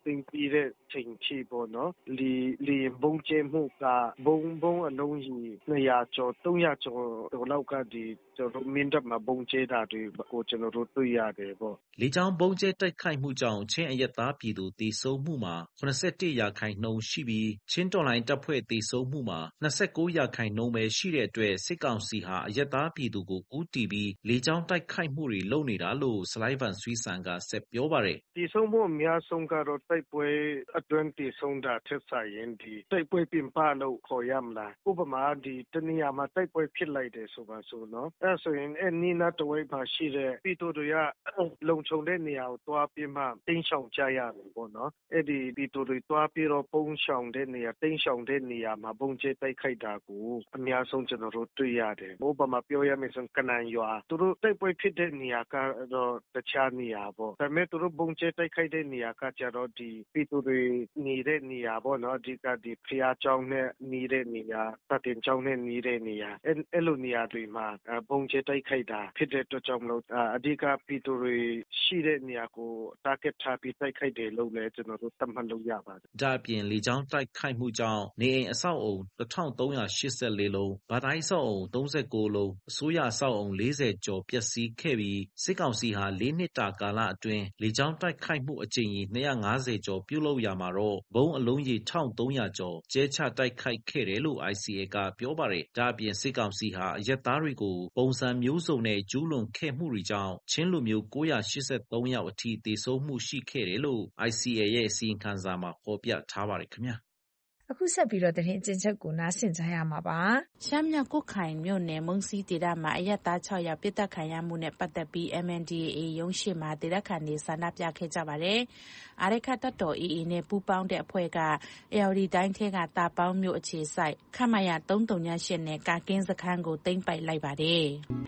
သိမ်းပြီးတဲ့ချိန်ထိပေါ့နော်လီလီဘုံကျဲမှုကဘုံဘုံအလုံးကြီးနှစ်ရာကျော်သုံးရာကျော်တော့လောက်ကဒီကျွန်တော်မင်းတပ်မှာဘုံကျဲတာတွေကိုကျွန်တော်တို့တွေ့ရတယ်ပေါ့လေကြောင်းဘုံကျဲတိုက်ခိုက်မှုကြောင့်ချင်းအရက်သားပြည်သူသေဆုံးမှုမှာ၇၁ရာခိုင်နှုန်းရှိပြီးချင်းတော်လိုင်းတပ်ဖွဲ့သေဆုံးမှုမှာ၂၉ရာခိုင်နှုန်းပဲရှိတဲ့အတွက်စစ်ကောင်စီဟာအရက်သားပြည်သူကိုဦးတည်ပြီးလေကြောင်းတိုက်ခိုက်မှုတွေလုပ်နေတာလို့စလိုက်ဗန်ဆွီဆန်ကဆက်ပြောပါတယ်သေဆုံးမှုအများဆုံးကတော့တိုက်ပွဲအတွင်းသေဆုံးတာထက်ဆိုင်ရင်ဒီတိုက်ပွဲပြင်ပလို့ခေါ်ရမလားဥပမာဒီတနေရာမှာတိုက်ပွဲဖြစ်လိုက်တယ်ဆိုပါဆိုနော်အဲဆိုရင်အနီးနားတဝိုက်မှာရှိတဲ့ပြည်သူတွေကလုံခြုံတဲ့နေရာကိုတွားပြီးမှတင်းရှောင်ကြရတယ်ပေါ့နော်အဲ့ဒီပြည်သူတွေတွားပြီးတော့ပုံရှောင်တဲ့နေရာတင်းရှောင်တဲ့နေရာမှာပုံကျဲတိုက်ခိုက်တာကိုအများဆုံးကျွန်တော်တို့တွေ့ရတယ်ဥပမာပြောရမယ်ဆိုကနန်ရွာသူတို့တိုက်ပွဲဖြစ်တဲ့နေရာကတော့တခြားနေရာပေါ့ဒါပေမဲ့သူတို့ပုံကျဲတိုက်ခိုက်တဲ့နေရာကကြတော့ဒီပြည်သူတွေနေတဲ့နေရာပေါ့နော်ဒီကဒီဖျားကျောင်းနဲ့နေတဲ့နေရာတတင်ကျောင်းနဲ့နေတဲ့နေရာအဲ့အဲ့လိုနေရာတွေမှာပုံကျဲတိုက်ခိုက်တာဖြစ်တဲ့အတွက်ကြောင့်မလို့အဓိကပြည်သူတွေရှိတဲ့နေရာကို target ထားပြီးတိုက်ခိုက်တယ်လို့လည်းကျွန်တော်တို့သတ်မှတ်လို့ရပါတယ်ဒါအပြင်လေကြောင်းတိုက်ခိုက်မှုကြောင့်နေအိမ်အဆောက်အုံတစ်ထောင်သုံးရာရှစ်ဆယ်လေးလုံးဗာတိုင်းဆောက်အုံသုံးဆယ်ကိုလုံးအစိုးရဆောက်အုံလေးဆယ်ကျော်ပျက်စီးခဲ့ပြီးစစ်ကောင်စီဟာလေးနှစ်တာကာလအတွင်းလေကြောင်းတိုက်ခိုက်မှုအကြိမ်ကြီး၂၅၀ကျော်ပြုလုပ်ရမှာတော့ဘုံအလုံးကြီးတစ်ထောင်သုံးရာကျော်ကျဲချတိုက်ခိုက်ခဲ့တယ်လို့ အိုင် စီ အေ ကပြောပါတယ်ဒါအပြင်စစ်ကောင်စီဟာအရက်သားတွေကိုပုံစံမျိုးစုံနဲ့ကျူးလွန်ခဲ့မှုတွေကြောင့်ချင်းလူမျိုး၉ရာ၈၃ယောက်အထိသေဆုံးမှုရှိခဲ့တယ်လို့ အိုင် စီ အေ ရဲ့အစီရင်ခံစာမှာဖော်ပြထားပါတယ်ခင်ဗျာအခုဆက်ပြီးတော့သတင်းကျဉ်ချုပ်ကိုနားဆင်ကြရမှာပါရှမ်းမြောက်ကွတ်ခိုင်မြို့နယ်မုံစီဒေသမှာအရက်သား၆ယောက်ပြစ်ဒဏ်ခံရမှုနဲ့ပတ်သက်ပြီး အမ် အန် ဒီ အေ အေ ရုံးရှိမှာဒေသခံတွေဆန္ဒပြခဲ့ကြပါတယ်အာရခတ်တပ်တော် အေ အေ နဲ့ပူးပေါင်းတဲ့အဖွဲ့ကအေအော်ဒီတိုင်းထဲကတာပေါင်းမြို့အခြေစိုက်ခမရ၃၃၈နဲ့ကာကင်းစခန်းကိုသိမ်းပိုက်လိုက်ပါတယ်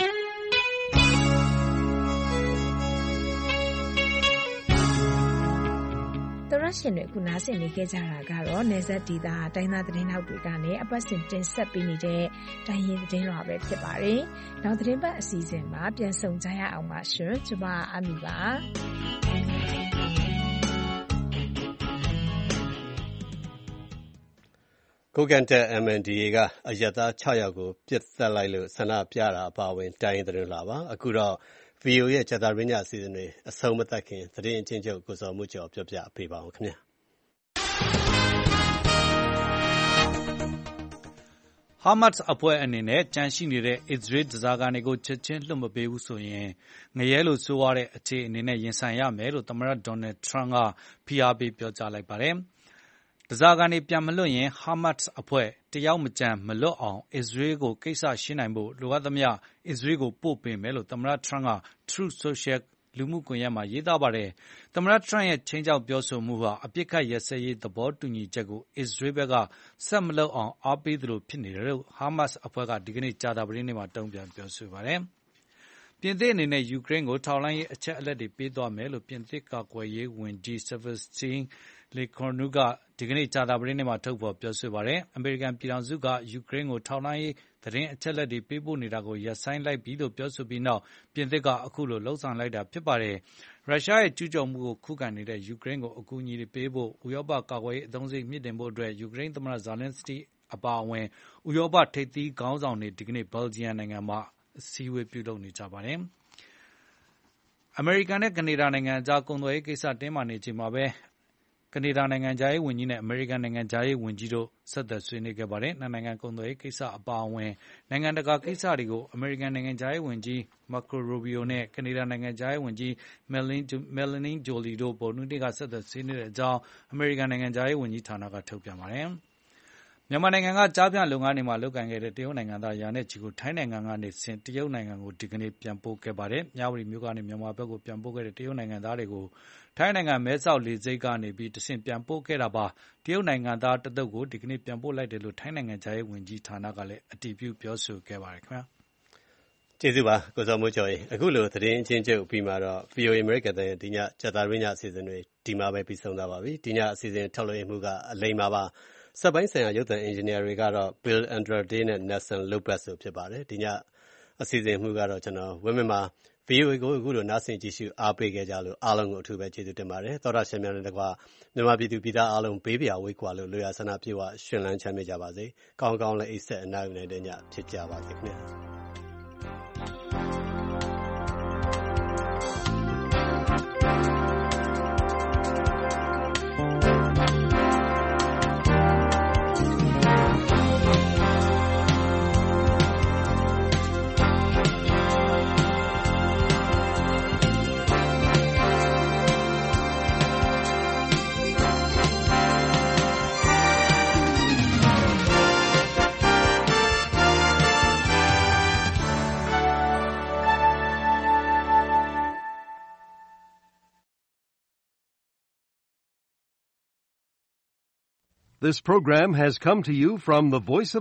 တော်ရရှင်တွေအခုနားဆင်နေခဲ့ကြတာကတော့နေဆက်ဒေတာတိုင်းသားသတင်းထောက်တွေကနေအပတ်စဉ်တင်ဆက်ပေးနေတဲ့တိုင်းရင်းသတင်းလွှာပဲဖြစ်ပါတယ်။နောက်သတင်းပတ်အစီအစဉ်မှာပြန်ဆုံကြရအောင်ပါရှင်။ကျွန်မအမီပါ။ကိုကန်တက် အမ် အန် ဒီ အေ ကအရက်သား၆ယောက်ကိုပြစ်သတ်လိုက်လို့ဆန္ဒပြတာအပါအဝင်တိုင်းသတင်းလွှာပါ။အခုတော့ဗီအိုအေရဲ့ကြာသပတေးညအစီအစဉ်တွေအဆုံးမသတ်ခင်သတင်းအချင်းချုပ်ကိုစော်မှုကျော်ပြောပြပေးပါအောင်ခင်ဗျာဟာမတ်စ်အဖွဲ့အနေနဲ့ကြန့်ရှိနေတဲ့ အစ္စရေးဓားစာခံတွေကိုချက်ချင်းလွှတ်မပေးဘူးဆိုရင်ငရဲလိုဆိုးရတဲ့အခြေအနေနဲ့ရင်ဆိုင်ရမယ်လို့သမ္မတဒေါ်နယ်ထရန့်ကဖိအားပေးပြောကြားလိုက်ပါတယ်။ဓားစာခံတွေပြန်မလွှတ်ရင်ဟာမတ်စ်အဖွဲ့တယောက်မကျန်မလွတ်အောင်အစ္စရေးကိုကိစ္စရှင်းနိုင်ဖို့လိုအပ်သမျှအစ္စရေးကိုပို့ပေးမယ်လို့သမ္မတထရန့်က Truth Social လူမှုကွန်ရက်မှာရေးသားပါတယ်။သမ္မတထရန့်ရဲ့ချိန်ချောက်ပြောဆိုမှုဟာအပြစ်ခတ်ရစဲရေးသဘောတူညီချက်ကိုအစ္စရေးဘက်ကဆက်မလုပ်အောင်အားပေးသလိုဖြစ်နေတယ်လို့ဟာမတ်စ်အဖွဲ့ကဒီကနေ့ကြာသပတေးနေ့မှာတုံ့ပြန်ပြောဆိုပါတယ်။ပြင်သစ်အနေနဲ့ယူကရိန်းကိုထောက်လှမ်းရေးအချက်အလက်တွေပေးသွားမယ်လို့ပြင်သစ်ကာကွယ်ရေးဝန်ကြီး Sébastien Lecornu ကဒီကနေ့ကြာသပတေးနေ့မှာထုတ်ဖော်ပြောဆိုပါတယ်။အမေရိကန်ပြည်ထောင်စုကယူကရိန်းကိုထောက်လှမ်းရေးသတင်းအချက်အလက်တွေပေးပို့နေတာကိုရပ်ဆိုင်းလိုက်ပြီလို့ပြောဆိုပြီးနောက်ပြင်သစ်ကအခုလိုလှုံ့ဆော်လိုက်တာဖြစ်ပါတယ်။ရုရှားရဲ့ကျူးကျော်မှုကိုခုခံနေတဲ့ယူကရိန်းကိုအကူအညီတွေပေးဖို့ဥရောပကာကွယ်ရေးအသုံးစရိတ်မြင့်တင်ဖို့အတွက်ယူကရိန်းသမ္မတဇာလင်းစကီအပါအဝင်ဥရောပထိပ်သီးခေါင်းဆောင်တွေဒီကနေ့ဘယ်လ်ဂျီယံနိုင်ငံမှာအစည်းအဝေးပြုလုပ်နေကြပါတယ်။အမေရိကန်နဲ့ကနေဒါနိုင်ငံကြားကုန်သွယ်ရေးကိစ္စတင်းမာနေချိန်မှာပဲကနေဒါနိုင်ငံခြားရေးဝန်ကြီးနဲ့အမေရိကန်နိုင်ငံခြားရေးဝန်ကြီးတို့ဆက်သွယ်ဆွေးနွေးခဲ့ပါတယ်။နှစ်နိုင်ငံကုန်သွယ်ရေးကိစ္စအပါအဝင်နိုင်ငံတကာကိစ္စတွေကိုအမေရိကန်နိုင်ငံခြားရေးဝန်ကြီးမာကိုရူဘီယိုနဲ့ကနေဒါနိုင်ငံခြားရေးဝန်ကြီးမယ်လနီဂျိုလီတို့ဗုဒ္ဓဟူးနေ့ကဆက်သွယ်ဆွေးနွေးတဲ့အကြောင်းအမေရိကန်နိုင်ငံခြားရေးဝန်ကြီးဌာနကထုတ်ပြန်ပါတယ်။မြန်မာနိုင်ငံကကြားဖြတ်လုပ်ငန်းတွေမှာလုပ်ကိုင်ခဲ့တဲ့တရုတ်နိုင်ငံသားရာနဲ့ချီကိုထိုင်းနိုင်ငံကနေဆင့်တရုတ်နိုင်ငံကိုဒီကနေ့ပြန်ပို့ခဲ့ပါတယ်။မြဝတီမြို့ကနေမြန်မာဘက်ကိုပြန်ပို့ခဲ့တဲ့တရုတ်နိုင်ငံသားတွေကိုထိုင်းနိုင်ငံမဲဆောက်လေဆိပ်ကနေပြီးတဆင့်ပြန်ပို့ခဲ့တာပါ။တရုတ်နိုင်ငံသားတသုတ်ကိုဒီကနေ့ပြန်ပို့လိုက်တယ်လို့ထိုင်းနိုင်ငံခြားရေးဝန်ကြီးဌာနကလည်းအတည်ပြုပြောဆိုခဲ့ပါတယ်ခင်ဗျာ။ကျေးဇူးပါကိုစောမိုးကျော်ရေအခုလိုသတင်းအချင်းချုပ်ပြီးမှတော့ ဗီအိုအေ American တဲ့ဒီညကြာသပတေးညအစီအစဉ်တွေဒီမှာပဲပြီးဆုံးသွားပါပြီ။ဒီညအစီအစဉ်ထုတ်လွှင့်မှုကအလိမ္မာပါစက်ပိုင်းဆိုင်ရာရုပ်သံအင်ဂျင်နီယာတွေကတော့ Bill Andrade နဲ့ Nelson Lopez တို့ဖြစ်ပါတယ်။ဒီညအစီအစဉ်မှုကတော့ကျွန်တော်ဝင်းမင်းပါဗွီအိုအေ ကိုအခုလိုနားဆင်ကြည့်ရှုအားပေးခဲ့ကြလို့အားလုံးကိုအထူးပဲကျေးဇူးတင်ပါတယ်သောတာရှင်များနဲ့တကွာမြန်မာပြည်သူပြည်သားအားလုံးဘေးပြာဝေးကွာလို့လိုရာဆန္ဒပြေဝရှင်လန်းချမ်းမြေ့ကြပါစေကောင်းကောင်းလည်းအိပ်ဆက်အနားယူနိုင်တဲ့ညဖြစ်ကြပါစေခင်ဗျာ This program has come to you from the Voice of